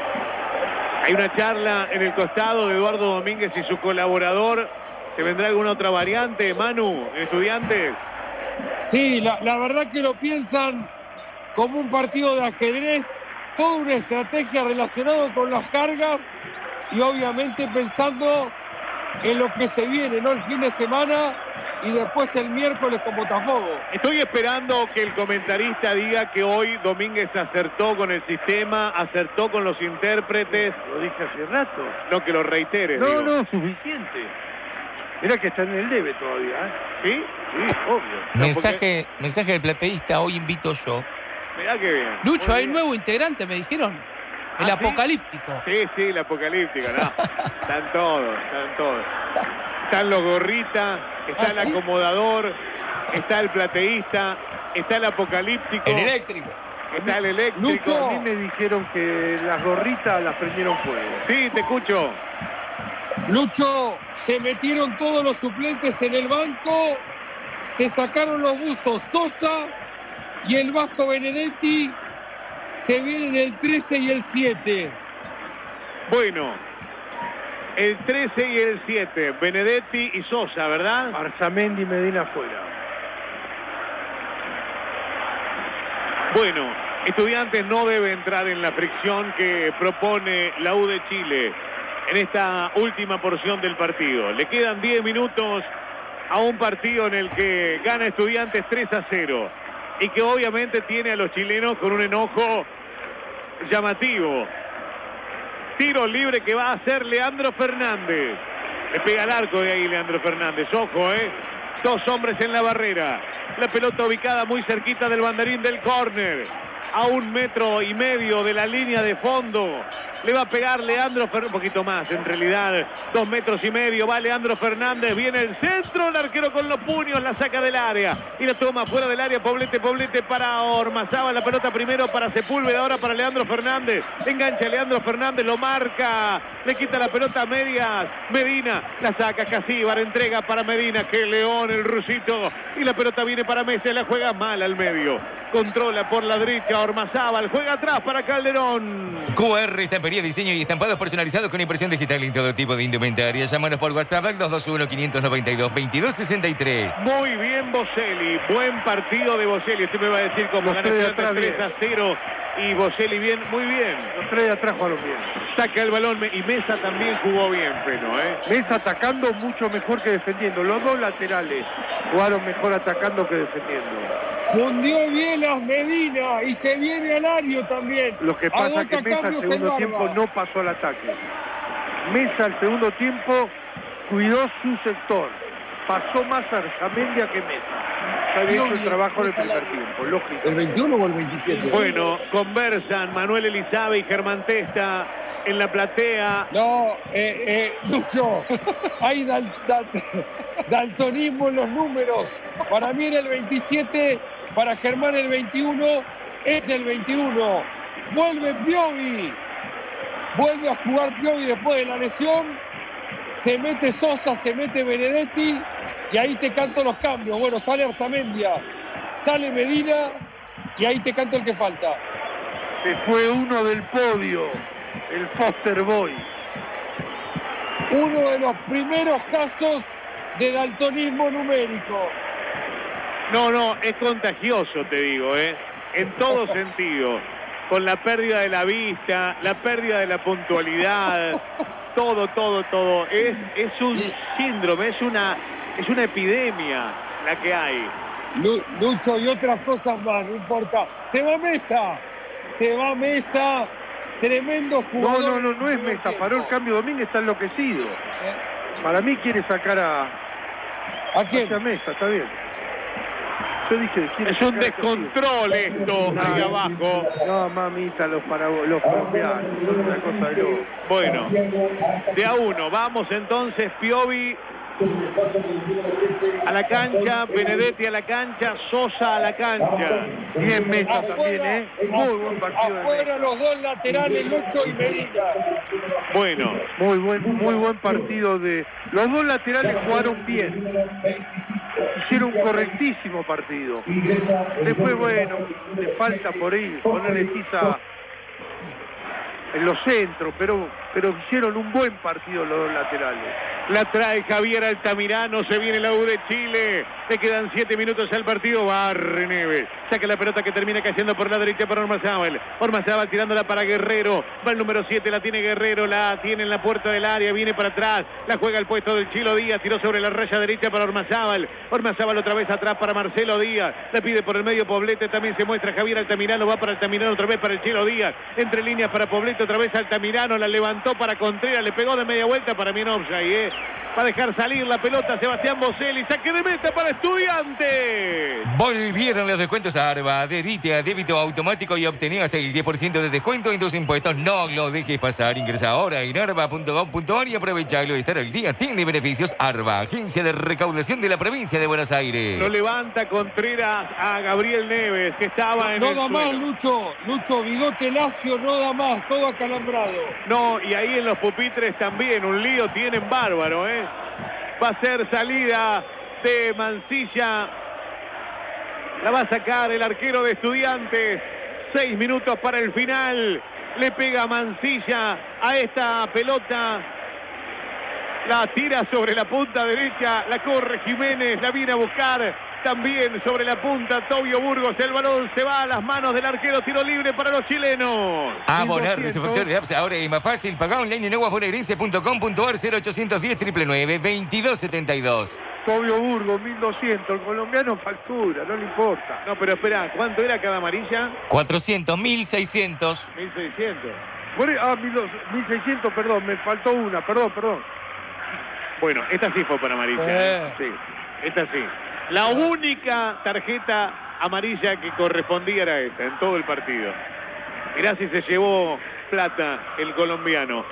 Hay una charla en el costado de Eduardo Domínguez y su colaborador. ¿Se vendrá alguna otra variante, Manu, Estudiantes? Sí, la verdad que lo piensan como un partido de ajedrez, toda una estrategia relacionada con las cargas y obviamente pensando en lo que se viene, ¿no? El fin de semana y después el miércoles con Botafogo. Estoy esperando que el comentarista diga que hoy Domínguez acertó con el sistema, acertó con los intérpretes. Lo dije hace rato. No, que lo reitere. No, digo. no, suficiente. Mira que está en el debe todavía, ¿Sí? Sí, obvio. Mensaje del plateísta, hoy invito yo. Mirá qué bien. Lucho, Muy hay bien. nuevo integrante, me dijeron. El ¿Ah, sí? apocalíptico. Sí, el apocalíptico, ¿no? Están todos. Están los gorritas, está el ¿sí? acomodador, está el plateísta, está el apocalíptico. El eléctrico. Está el eléctrico. Lucho. A mí me dijeron que las gorritas las prendieron fuego. Sí, te escucho. Lucho, se metieron todos los suplentes en el banco, se sacaron los buzos Sosa y el Vasco Benedetti, se vienen el 13 y el 7. Bueno, el 13 y el 7, Benedetti y Sosa, ¿verdad? Arzamendi y Medina afuera. Bueno, Estudiantes no debe entrar en la fricción que propone la U de Chile en esta última porción del partido. Le quedan 10 minutos a un partido en el que gana Estudiantes 3-0 y que obviamente tiene a los chilenos con un enojo llamativo. Tiro libre que va a hacer Leandro Fernández. Le pega al arco de ahí Leandro Fernández. Ojo, Dos hombres en la barrera. La pelota ubicada muy cerquita del banderín del córner. A 1,5 metros de la línea de fondo. Le va a pegar Leandro Fernández. Un poquito más, en realidad. 2,5 metros. Va Leandro Fernández. Viene el centro. El arquero con los puños. La saca del área. Y la toma fuera del área. Poblete para Ormazábal. La pelota primero para Sepúlveda. Ahora para Leandro Fernández. Engancha Leandro Fernández. Lo marca. Le quita la pelota a medias. Medina. La saca Casíbar. Entrega para Medina. Que León Calderón, el rusito. Y la pelota viene para Mesa, la juega mal al medio. Controla por la derecha Ormazábal, juega atrás para Calderón. QR, estampería, diseño y estampados personalizados con impresión digital en todo tipo de indumentaria. Llámanos por WhatsApp al 221-592-2263. Muy bien Boselli, buen partido de Boselli. Usted me va a decir cómo gana 3-0 y Boselli bien, muy bien. Los tres de atrás jugaron bien. Saca el balón y Mesa también jugó bien, Peno, Mesa atacando mucho mejor que defendiendo. Los dos laterales jugaron mejor atacando que defendiendo. Fundió bien las Medina y se viene Alario también. Lo que pasa es que Mesa al segundo tiempo no pasó al ataque. Mesa al segundo tiempo cuidó su sector. Pasó más a Arzamendia que Mesa. Ya había hecho el trabajo en el primer tiempo, lógico. ¿El 21 o el 27? Bueno, conversan Manuel Elizabeth y Germán Testa en la platea. No, Lucho, hay daltonismo en los números. Para mí era el 27, para Germán el 21, es el 21. Vuelve Piovi. Vuelve a jugar Piovi después de la lesión. Se mete Sosa, se mete Benedetti y ahí te canto los cambios. Bueno, sale Arzamendia, sale Medina y ahí te canto el que falta. Se fue uno del podio, el Foster Boy. Uno de los primeros casos de daltonismo numérico. No, es contagioso, te digo, en todo sentido. Con la pérdida de la vista, la pérdida de la puntualidad, todo. Es un síndrome, es una epidemia la que hay. Lucho, y otras cosas más, no importa. Se va Mesa, tremendo jugador. No es Mesa, paró el cambio. Domínguez está enloquecido. Para mí quiere sacar ¿a quién? A Mesa, está bien. Yo dije, es un descontrol esto, ahí abajo. No, mamita, los colombianos, una cosa de loco. Bueno, de a uno, vamos entonces, Piovi a la cancha, Benedetti a la cancha, Sosa a la cancha. Bien Mesa también, muy buen partido. Afuera los dos laterales, Lucho y Medina. Bueno. Muy buen partido de... Los dos laterales jugaron bien. Hicieron un correctísimo partido. Después, bueno, le falta por ahí ponerle tiza en los centros, pero hicieron un buen partido los dos laterales. La trae Javier Altamirano, se viene la U de Chile. Le quedan 7 minutos al partido. Barre Neves. Saca la pelota que termina cayendo por la derecha para Ormazábal. Ormazábal tirándola para Guerrero. Va el número 7, la tiene Guerrero, la tiene en la puerta del área, viene para atrás. La juega al puesto del Chilo Díaz. Tiró sobre la raya derecha para Ormazábal. Ormazábal otra vez atrás para Marcelo Díaz. La pide por el medio Poblete. También se muestra Javier Altamirano. Va para Altamirano otra vez para el Chilo Díaz. Entre líneas para Poblete otra vez Altamirano. La levantó para Contreras. Le pegó de media vuelta para mí en offside, Va a dejar salir la pelota Sebastián Boselli. Saque de meta para Estudiantes. Volvieron los descuentos a Arba. Adherite a débito automático y obtener hasta el 10% de descuento en tus impuestos. No lo dejes pasar. Ingresa ahora en arba.gov.ar y aprovechalo. Estar al día tiene beneficios. Arba, agencia de recaudación de la provincia de Buenos Aires. Lo levanta Contreras a Gabriel Neves, que estaba en el No da más, Lucho, bigote lacio, no da más, todo acalambrado. No, y ahí en los pupitres también, un lío tienen bárbaro, Va a ser salida de Mancilla. La va a sacar el arquero de Estudiantes. 6 minutos para el final. Le pega Mancilla a esta pelota. La tira sobre la punta derecha. La corre Jiménez. La viene a buscar. También sobre la punta Tobio Burgos. El balón se va a las manos del arquero. Tiro libre para los chilenos. Abonar tu factor de apps ahora es más fácil. Pagá online en aguasbonaerense.com.ar 0810 999 2272. Tobio Burgos, 1200. El colombiano factura, no le importa. No, pero espera, ¿cuánto era cada amarilla? 400, 1600. 1600. 1600, perdón, me faltó una, perdón. Bueno, esta sí fue para amarilla. Sí, esta sí. La única tarjeta amarilla que correspondía era esta, en todo el partido. Mirá si se llevó plata el colombiano.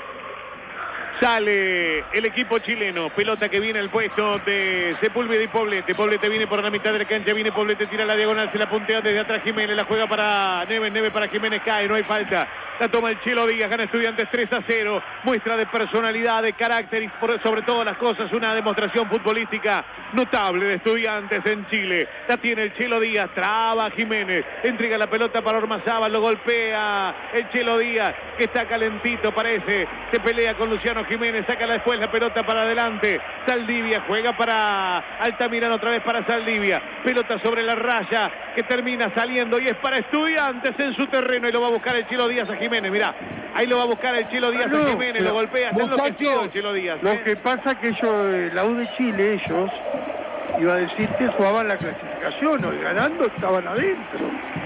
Sale el equipo chileno. Pelota que viene al puesto de Sepúlveda y Poblete. Poblete viene por la mitad de la cancha. Viene Poblete, tira la diagonal. Se la puntea desde atrás Jiménez. La juega para Neves. Neves para Jiménez. Cae. No hay falta. La toma el Chelo Díaz, gana Estudiantes 3-0. Muestra de personalidad, de carácter y sobre todas las cosas una demostración futbolística notable de Estudiantes en Chile. La tiene el Chelo Díaz, traba Jiménez, entrega la pelota para Ormazábal, lo golpea el Chelo Díaz, que está calentito parece, se pelea con Luciano Jiménez, saca después la pelota para adelante. Saldivia juega para Altamirano, otra vez para Saldivia. Pelota sobre la raya que termina saliendo y es para Estudiantes en su terreno y lo va a buscar el Chelo Díaz a Jiménez. Mirá, ahí lo va a buscar el Chelo Díaz a Jiménez, lo golpea, está enloquecido el Chelo Díaz. Lo que pasa que ellos, la U de Chile, iba a decir que jugaban la clasificación, hoy ganando estaban adentro.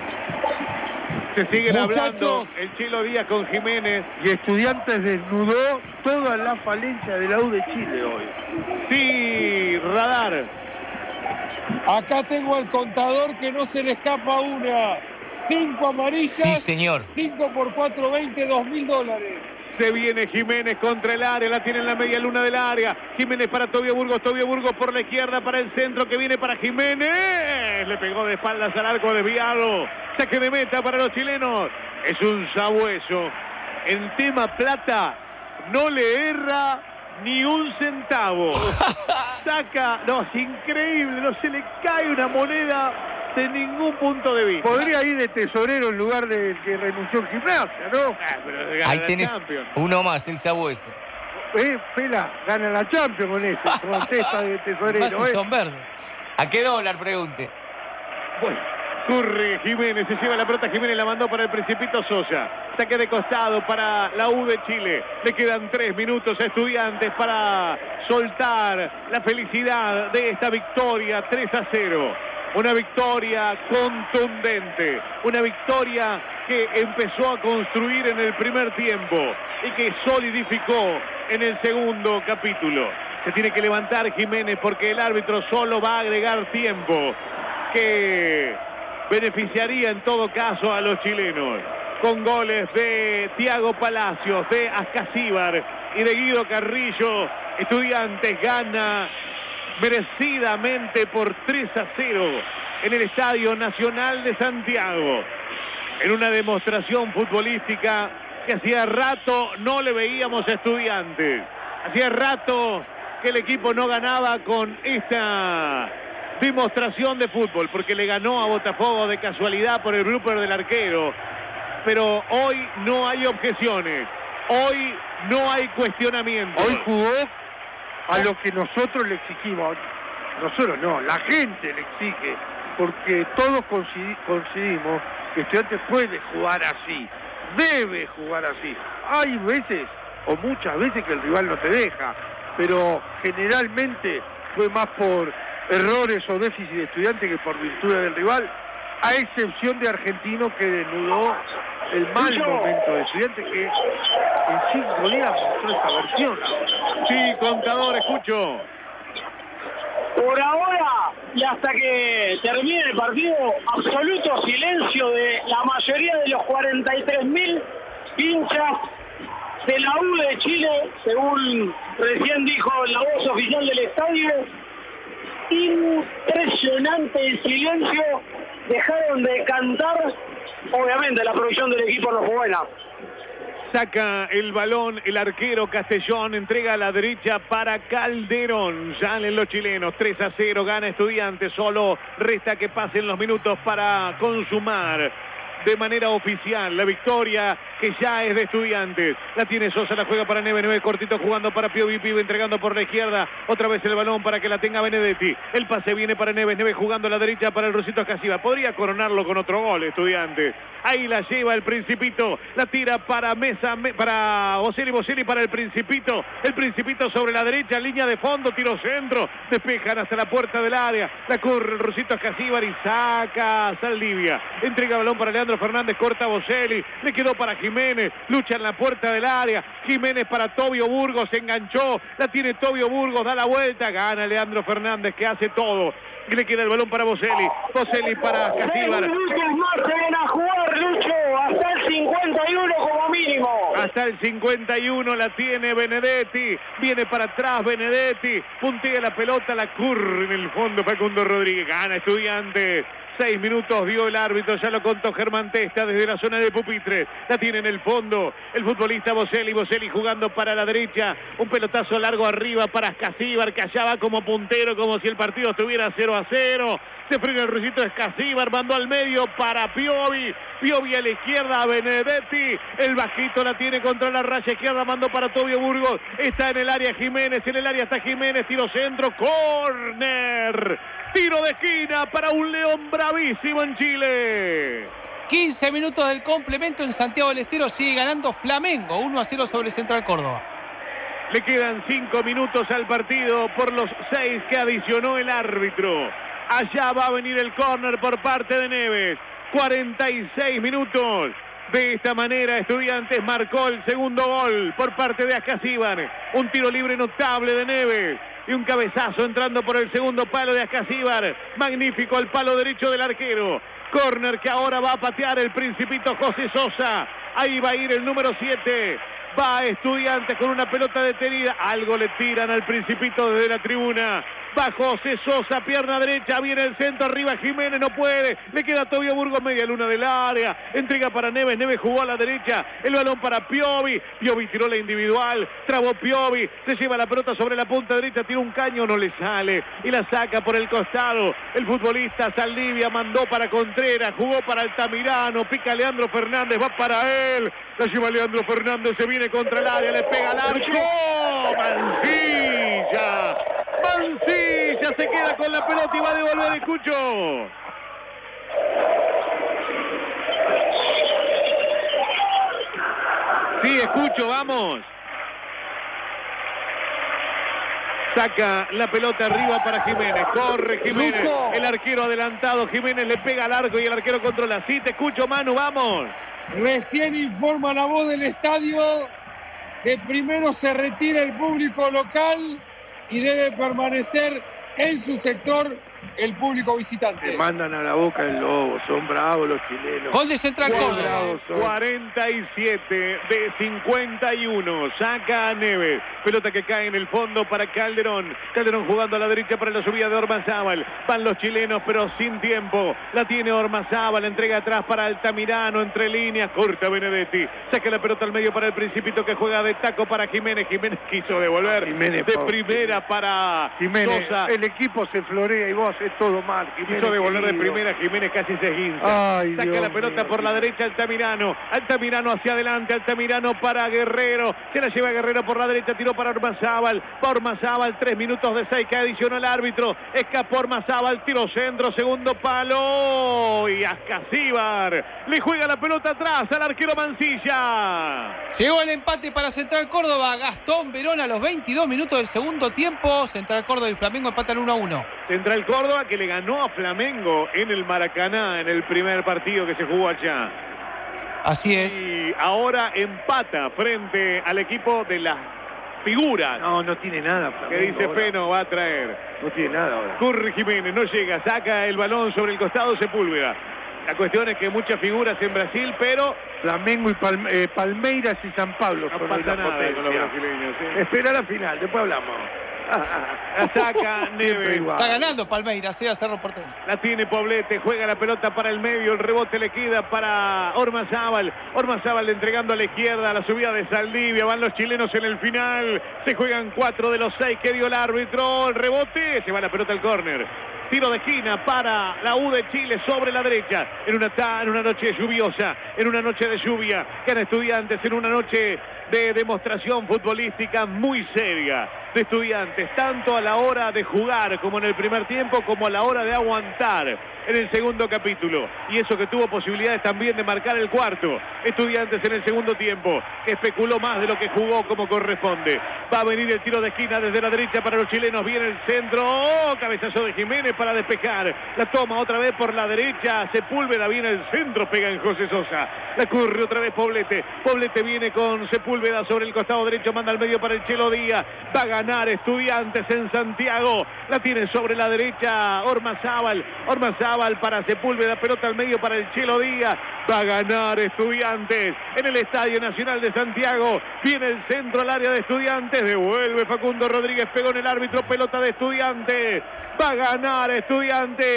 Se siguen hablando el Chelo Díaz con Jiménez. Y Estudiantes desnudó toda la falencia de la U de Chile hoy. Sí, Radar. Acá tengo al contador que no se le escapa una. 5 amarillas. Sí, señor. 5 por 4, 20, $2.000. Se viene Jiménez contra el área, la tiene en la media luna del área. Jiménez para Tobio Burgos por la izquierda, para el centro que viene para Jiménez. Le pegó de espaldas al arco, desviado. Saque de meta para los chilenos. Es un sabueso. En tema plata, no le erra ni un centavo. Saca, no, es increíble, no se le cae una moneda de ningún punto de vista. Podría ir de tesorero en lugar de que renunció en Gimnasia, ¿no? Pero Ahí tenés uno más, el sabueso. Pela, gana la Champions con este, con cesta de tesorero. Son verdes. ¿A qué dólar, pregunte? Bueno, corre Jiménez, se lleva la pelota, Jiménez la mandó para el Principito Sosa. Saque de costado para la U de Chile. Le quedan 3 minutos a Estudiantes para soltar la felicidad de esta victoria 3-0. Una victoria contundente, una victoria que empezó a construir en el primer tiempo y que solidificó en el segundo capítulo. Se tiene que levantar Jiménez porque el árbitro solo va a agregar tiempo que beneficiaría en todo caso a los chilenos. Con goles de Thiago Palacios, de Ascasíbar y de Guido Carrillo, Estudiantes gana merecidamente por 3-0 en el Estadio Nacional de Santiago, en una demostración futbolística que hacía rato no le veíamos a Estudiantes. Hacía rato que el equipo no ganaba con esta demostración de fútbol, porque le ganó a Botafogo de casualidad por el blooper del arquero, pero hoy no hay objeciones, hoy no hay cuestionamiento. Hoy jugó a lo que nosotros le exigimos. Nosotros no, la gente le exige, porque todos coincidimos que Estudiantes puede jugar así, debe jugar así. Hay veces, o muchas veces, que el rival no te deja, pero generalmente fue más por errores o déficit de Estudiantes que por virtud del rival, a excepción de Argentino, que desnudó el mal momento de Estudiantes, que en 5 días mostró esta versión. Sí, contador, escucho. Por ahora, y hasta que termine el partido, absoluto silencio de la mayoría de los 43.000 hinchas de la U de Chile, según recién dijo la voz oficial del estadio. Impresionante el silencio, dejaron de cantar. Obviamente la producción del equipo no fue buena. Saca el balón el arquero Castellón, entrega a la derecha para Calderón. Salen los chilenos, 3-0, gana Estudiantes. Solo resta que pasen los minutos para consumar de manera oficial la victoria que ya es de Estudiantes. La tiene Sosa, la juega para Neves, Neves cortito jugando para Piovi, Pivo entregando por la izquierda, otra vez el balón para que la tenga Benedetti. El pase viene para Neves, Neves jugando a la derecha para el Rosito Ascasíbar. Podría coronarlo con otro gol Estudiantes. Ahí la lleva el Principito, la tira para Mesa, para Boselli para el Principito sobre la derecha, línea de fondo, tiro centro, despejan hasta la puerta del área, la corre el Rosito Ascasíbar y saca a Saldivia. Entrega balón para Leandro Fernández, corta Boselli, le quedó para Jiménez, lucha en la puerta del área, Jiménez para Tobio Burgos, se enganchó, la tiene Tobio Burgos, da la vuelta, gana Leandro Fernández que hace todo. Y le queda el balón para Boselli para Ascasíbar. 10 minutos más se van a jugar, Lucho, hasta el 51 como mínimo. Hasta el 51 la tiene Benedetti, viene para atrás Benedetti, puntea la pelota, la curre en el fondo Facundo Rodríguez, gana Estudiantes. 6 minutos dio el árbitro, ya lo contó Germán Testa desde la zona de pupitre. La tiene en el fondo el futbolista Boselli jugando para la derecha. Un pelotazo largo arriba para Escasíbar, que allá va como puntero, como si el partido estuviera 0-0. Se frena el rucito de Escasíbar, mandó al medio para Piovi. Piovi a la izquierda a Benedetti. El bajito la tiene contra la raya izquierda, mandó para Tobio Burgos. Está en el área Jiménez, en el área está Jiménez, tiro centro, córner. Tiro de esquina para un León bravísimo en Chile. 15 minutos del complemento en Santiago del Estero, sigue ganando Flamengo, 1-0 sobre Central Córdoba. Le quedan 5 minutos al partido por los 6 que adicionó el árbitro. Allá va a venir el córner por parte de Neves. 46 minutos. De esta manera, Estudiantes marcó el segundo gol por parte de Ascasíbar. Un tiro libre notable de Neves. Y un cabezazo entrando por el segundo palo de Ascasíbar. Magnífico al palo derecho del arquero. Córner que ahora va a patear el principito José Sosa. Ahí va a ir el número 7. Va Estudiantes con una pelota detenida. Algo le tiran al principito desde la tribuna. Va José Sosa, pierna derecha, viene el centro, arriba Jiménez, no puede. Le queda a Tobio Burgos, media luna del área. Entrega para Neves, Neves jugó a la derecha. El balón para Piovi. Piovi tiró la individual, trabó Piovi. Se lleva la pelota sobre la punta derecha, tira un caño, no le sale. Y la saca por el costado. El futbolista Saldivia mandó para Contreras, jugó para Altamirano. Pica Leandro Fernández, va para él. La lleva Leandro Fernández, se viene contra el área, le pega al arco. Mancilla. Mancilla se queda con la pelota y va a devolver el Cucho. Sí, escucho, vamos. Saca la pelota arriba para Jiménez. Corre Jiménez. Lucho. El arquero adelantado. Jiménez le pega al arco y el arquero controla. Sí, te escucho, Manu, vamos. Recién informa la voz del estadio que primero se retira el público local y debe permanecer en su sector el público visitante. Te mandan a la boca el lobo, son bravos los chilenos. Gol de Central Córdoba. 47 de 51. Saca a Neves. Pelota que cae en el fondo para Calderón. Calderón jugando a la derecha para la subida de Ormazábal. Van los chilenos pero sin tiempo. La tiene Ormazábal. Entrega atrás para Altamirano. Entre líneas. Corta Benedetti. Saca la pelota al medio para el Principito que juega de taco para Jiménez. Jiménez quiso devolver. Jiménez, de primera para Jiménez. Sosa. El equipo se florea y vos es todo mal. Jiménez, Quiso devolver de querido. primera, Jiménez casi se esguinza. Ay, Saca Dios la pelota mío, por la derecha Altamirano. Altamirano hacia adelante, Altamirano para Guerrero. Se la lleva Guerrero por la derecha, tiró para Ormazábal. Para Ormazábal, 3 minutos de 6 que adicionó el árbitro. Escapó Ormazábal, tiro centro, segundo palo. Y Ascasíbar le juega la pelota atrás al arquero Mancilla. Llegó el empate para Central Córdoba. Gastón Verón a los 22 minutos del segundo tiempo. Central Córdoba y Flamengo empatan 1-1. Central Córdoba que le ganó a Flamengo en el Maracaná en el primer partido que se jugó allá. Así es. Y ahora empata frente al equipo de las figuras. No tiene nada. Que Flamengo, dice ahora. Peno va a traer. No tiene nada ahora. Curry Jiménez, no llega, saca el balón sobre el costado Sepúlveda. La cuestión es que muchas figuras en Brasil, pero Flamengo y Palmeiras y San Pablo no son pasa la nada con los potencia. brasileños. ¿Sí? Espera la final, después hablamos. La saca Siempre Neves. igual. Está ganando Palmeiras, a Cerro Porteño. La tiene Poblete, juega la pelota para el medio, el rebote le queda para Ormazábal. Ormazábal entregando a la izquierda, la subida de Saldivia, van los chilenos en el final. Se juegan 4 de los 6 que dio el árbitro. El rebote, se va la pelota al córner. Tiro de esquina para la U de Chile sobre la derecha. En una noche lluviosa, en una noche de lluvia. Gana Estudiantes en una noche de demostración futbolística muy seria de Estudiantes, tanto a la hora de jugar como en el primer tiempo, como a la hora de aguantar en el segundo capítulo. Y eso que tuvo posibilidades también de marcar el cuarto. Estudiantes en el segundo tiempo, que especuló más de lo que jugó como corresponde. Va a venir el tiro de esquina desde la derecha para los chilenos. Viene el centro. ¡Oh! Cabezazo de Jiménez para despejar. La toma otra vez por la derecha. Sepúlveda, viene el centro, pega en José Sosa. La corre otra vez Poblete. Poblete viene con Sepúlveda sobre el costado derecho. Manda al medio para el Chelo Díaz. Va a ganar Estudiantes en Santiago. La tiene sobre la derecha Ormazábal. Ormazábal para Sepúlveda. Pelota al medio para el Chelo Díaz. Va a ganar Estudiantes en el Estadio Nacional de Santiago. Viene el centro al área de Estudiantes. Devuelve Facundo Rodríguez. Pegó en el árbitro. Pelota de Estudiantes. Va a ganar Estudiantes.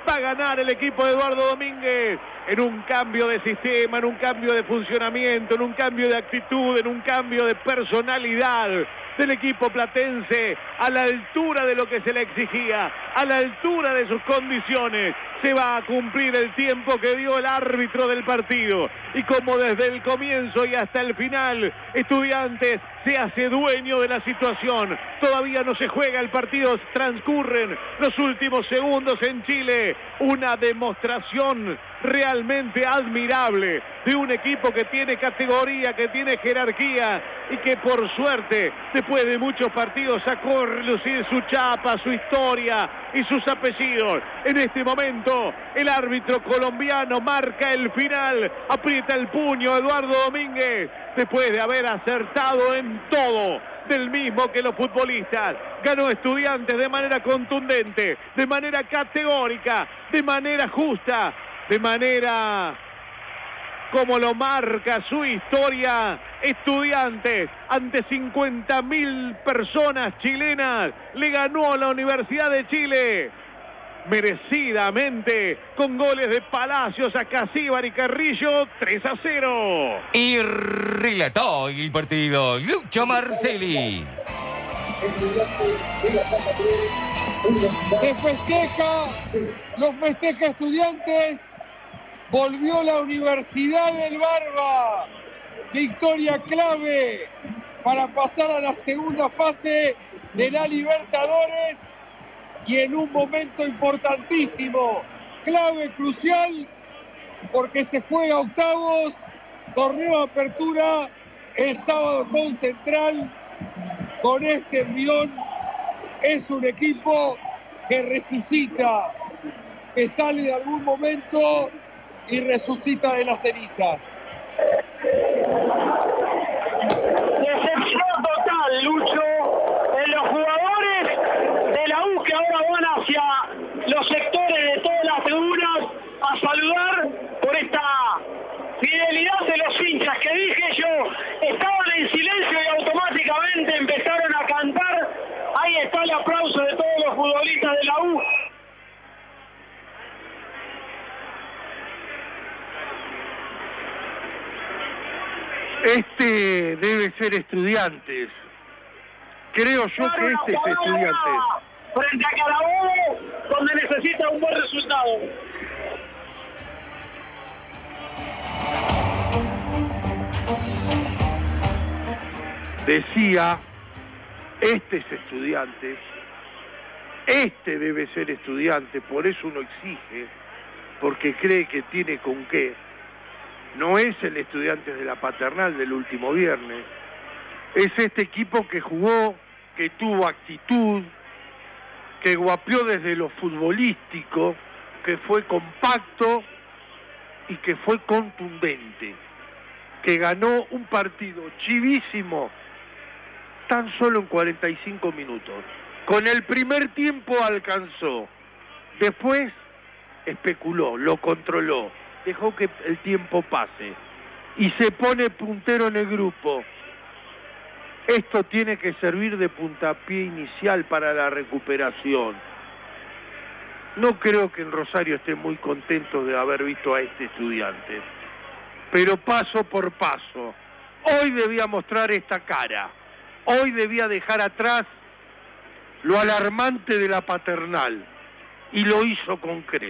Va a ganar el equipo de Eduardo Domínguez en un cambio de sistema, en un cambio de funcionamiento, en un cambio de actitud, en un cambio de personalidad del equipo platense, a la altura de lo que se le exigía, a la altura de sus condiciones. Se va a cumplir el tiempo que dio el árbitro del partido. Y como desde el comienzo y hasta el final, Estudiantes se hace dueño de la situación. Todavía no se juega el partido, transcurren los últimos segundos en Chile. Una demostración realmente admirable de un equipo que tiene categoría, que tiene jerarquía y que por suerte, después de muchos partidos, sacó a relucir su chapa, su historia y sus apellidos. En este momento, el árbitro colombiano marca el final, aprieta el puño Eduardo Domínguez, después de haber acertado en todo, del mismo que los futbolistas. Ganó Estudiantes de manera contundente, de manera categórica, de manera justa, de manera como lo marca su historia. Estudiantes, ante 50.000 personas chilenas, le ganó a la Universidad de Chile merecidamente, con goles de Palacios, Acasíbar y Carrillo, 3-0. Y relató el partido Lucho Marcelli. Se festeja, lo festeja Estudiantes, volvió la Universidad del Barba, victoria clave para pasar a la segunda fase de la Libertadores y en un momento importantísimo, clave, crucial, porque se juega octavos, torneo de apertura el sábado con Central, con este envión. Es un equipo que resucita, que sale de algún momento y resucita de las cenizas. Decepción total, Lucho, en los jugadores de la U que ahora van hacia los sectores de todas las tribunas a saludar por esta fidelidad de los hinchas que dije yo, estaban en silencio y automáticamente empezaron a cantar. Ahí está el aplauso de todos los futbolistas de la U. Este debe ser Estudiantes. Creo yo que este es Estudiantes. Frente a Carabobo, donde necesita un buen resultado. Decía, este es Estudiantes. Este debe ser Estudiantes, por eso uno exige, porque cree que tiene con qué. No es el Estudiantes de la Paternal del último viernes. Es este equipo que jugó, que tuvo actitud, que guapió desde lo futbolístico, que fue compacto y que fue contundente, que ganó un partido chivísimo tan solo en 45 minutos. Con el primer tiempo alcanzó, después especuló, lo controló, dejó que el tiempo pase y se pone puntero en el grupo. Esto tiene que servir de puntapié inicial para la recuperación. No creo que en Rosario estén muy contentos de haber visto a este Estudiante, pero paso por paso. Hoy debía mostrar esta cara, hoy debía dejar atrás lo alarmante de la Paternal y lo hizo con creces.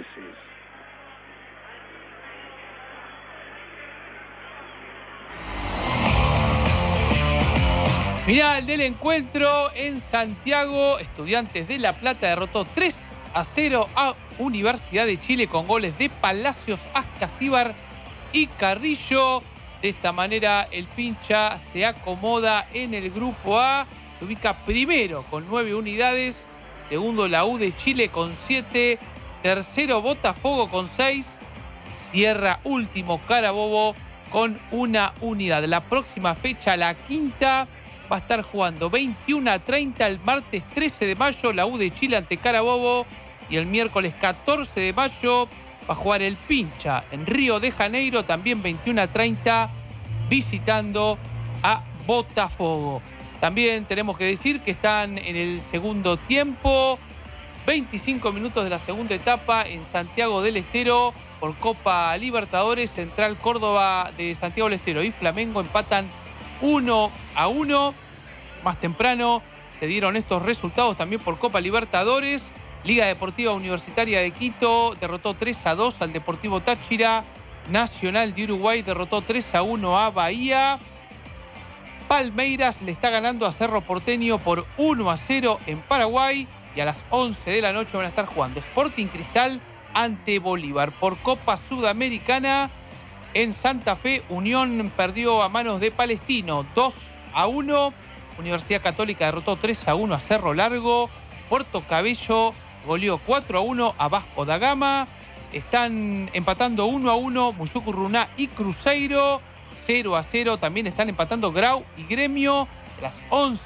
Final del encuentro en Santiago. Estudiantes de La Plata derrotó 3-0 a Universidad de Chile con goles de Palacios, Ascasíbar y Carrillo. De esta manera el Pincha se acomoda en el grupo A. Se ubica primero con 9 unidades. Segundo la U de Chile con 7. Tercero Botafogo con 6. Cierra último Carabobo con 1 unidad. La próxima fecha, la quinta, va a estar jugando 21:30 el martes 13 de mayo la U de Chile ante Carabobo y el miércoles 14 de mayo va a jugar el Pincha en Río de Janeiro, también 21:30, visitando a Botafogo. También tenemos que decir que están en el segundo tiempo 25 minutos de la segunda etapa en Santiago del Estero por Copa Libertadores. Central Córdoba de Santiago del Estero y Flamengo empatan 1-1. Más temprano se dieron estos resultados también por Copa Libertadores. Liga Deportiva Universitaria de Quito derrotó 3-2 al Deportivo Táchira. Nacional de Uruguay derrotó 3-1 a Bahía. Palmeiras le está ganando a Cerro Porteño por 1-0 en Paraguay. Y a las 11 de la noche van a estar jugando Sporting Cristal ante Bolívar. Por Copa Sudamericana en Santa Fe, Unión perdió a manos de Palestino 2-1. Universidad Católica derrotó 3-1 a Cerro Largo. Puerto Cabello goleó 4-1 a Vasco da Gama. Están empatando 1-1 Muyucurruná y Cruzeiro. 0-0 también están empatando Grau y Gremio. A las 11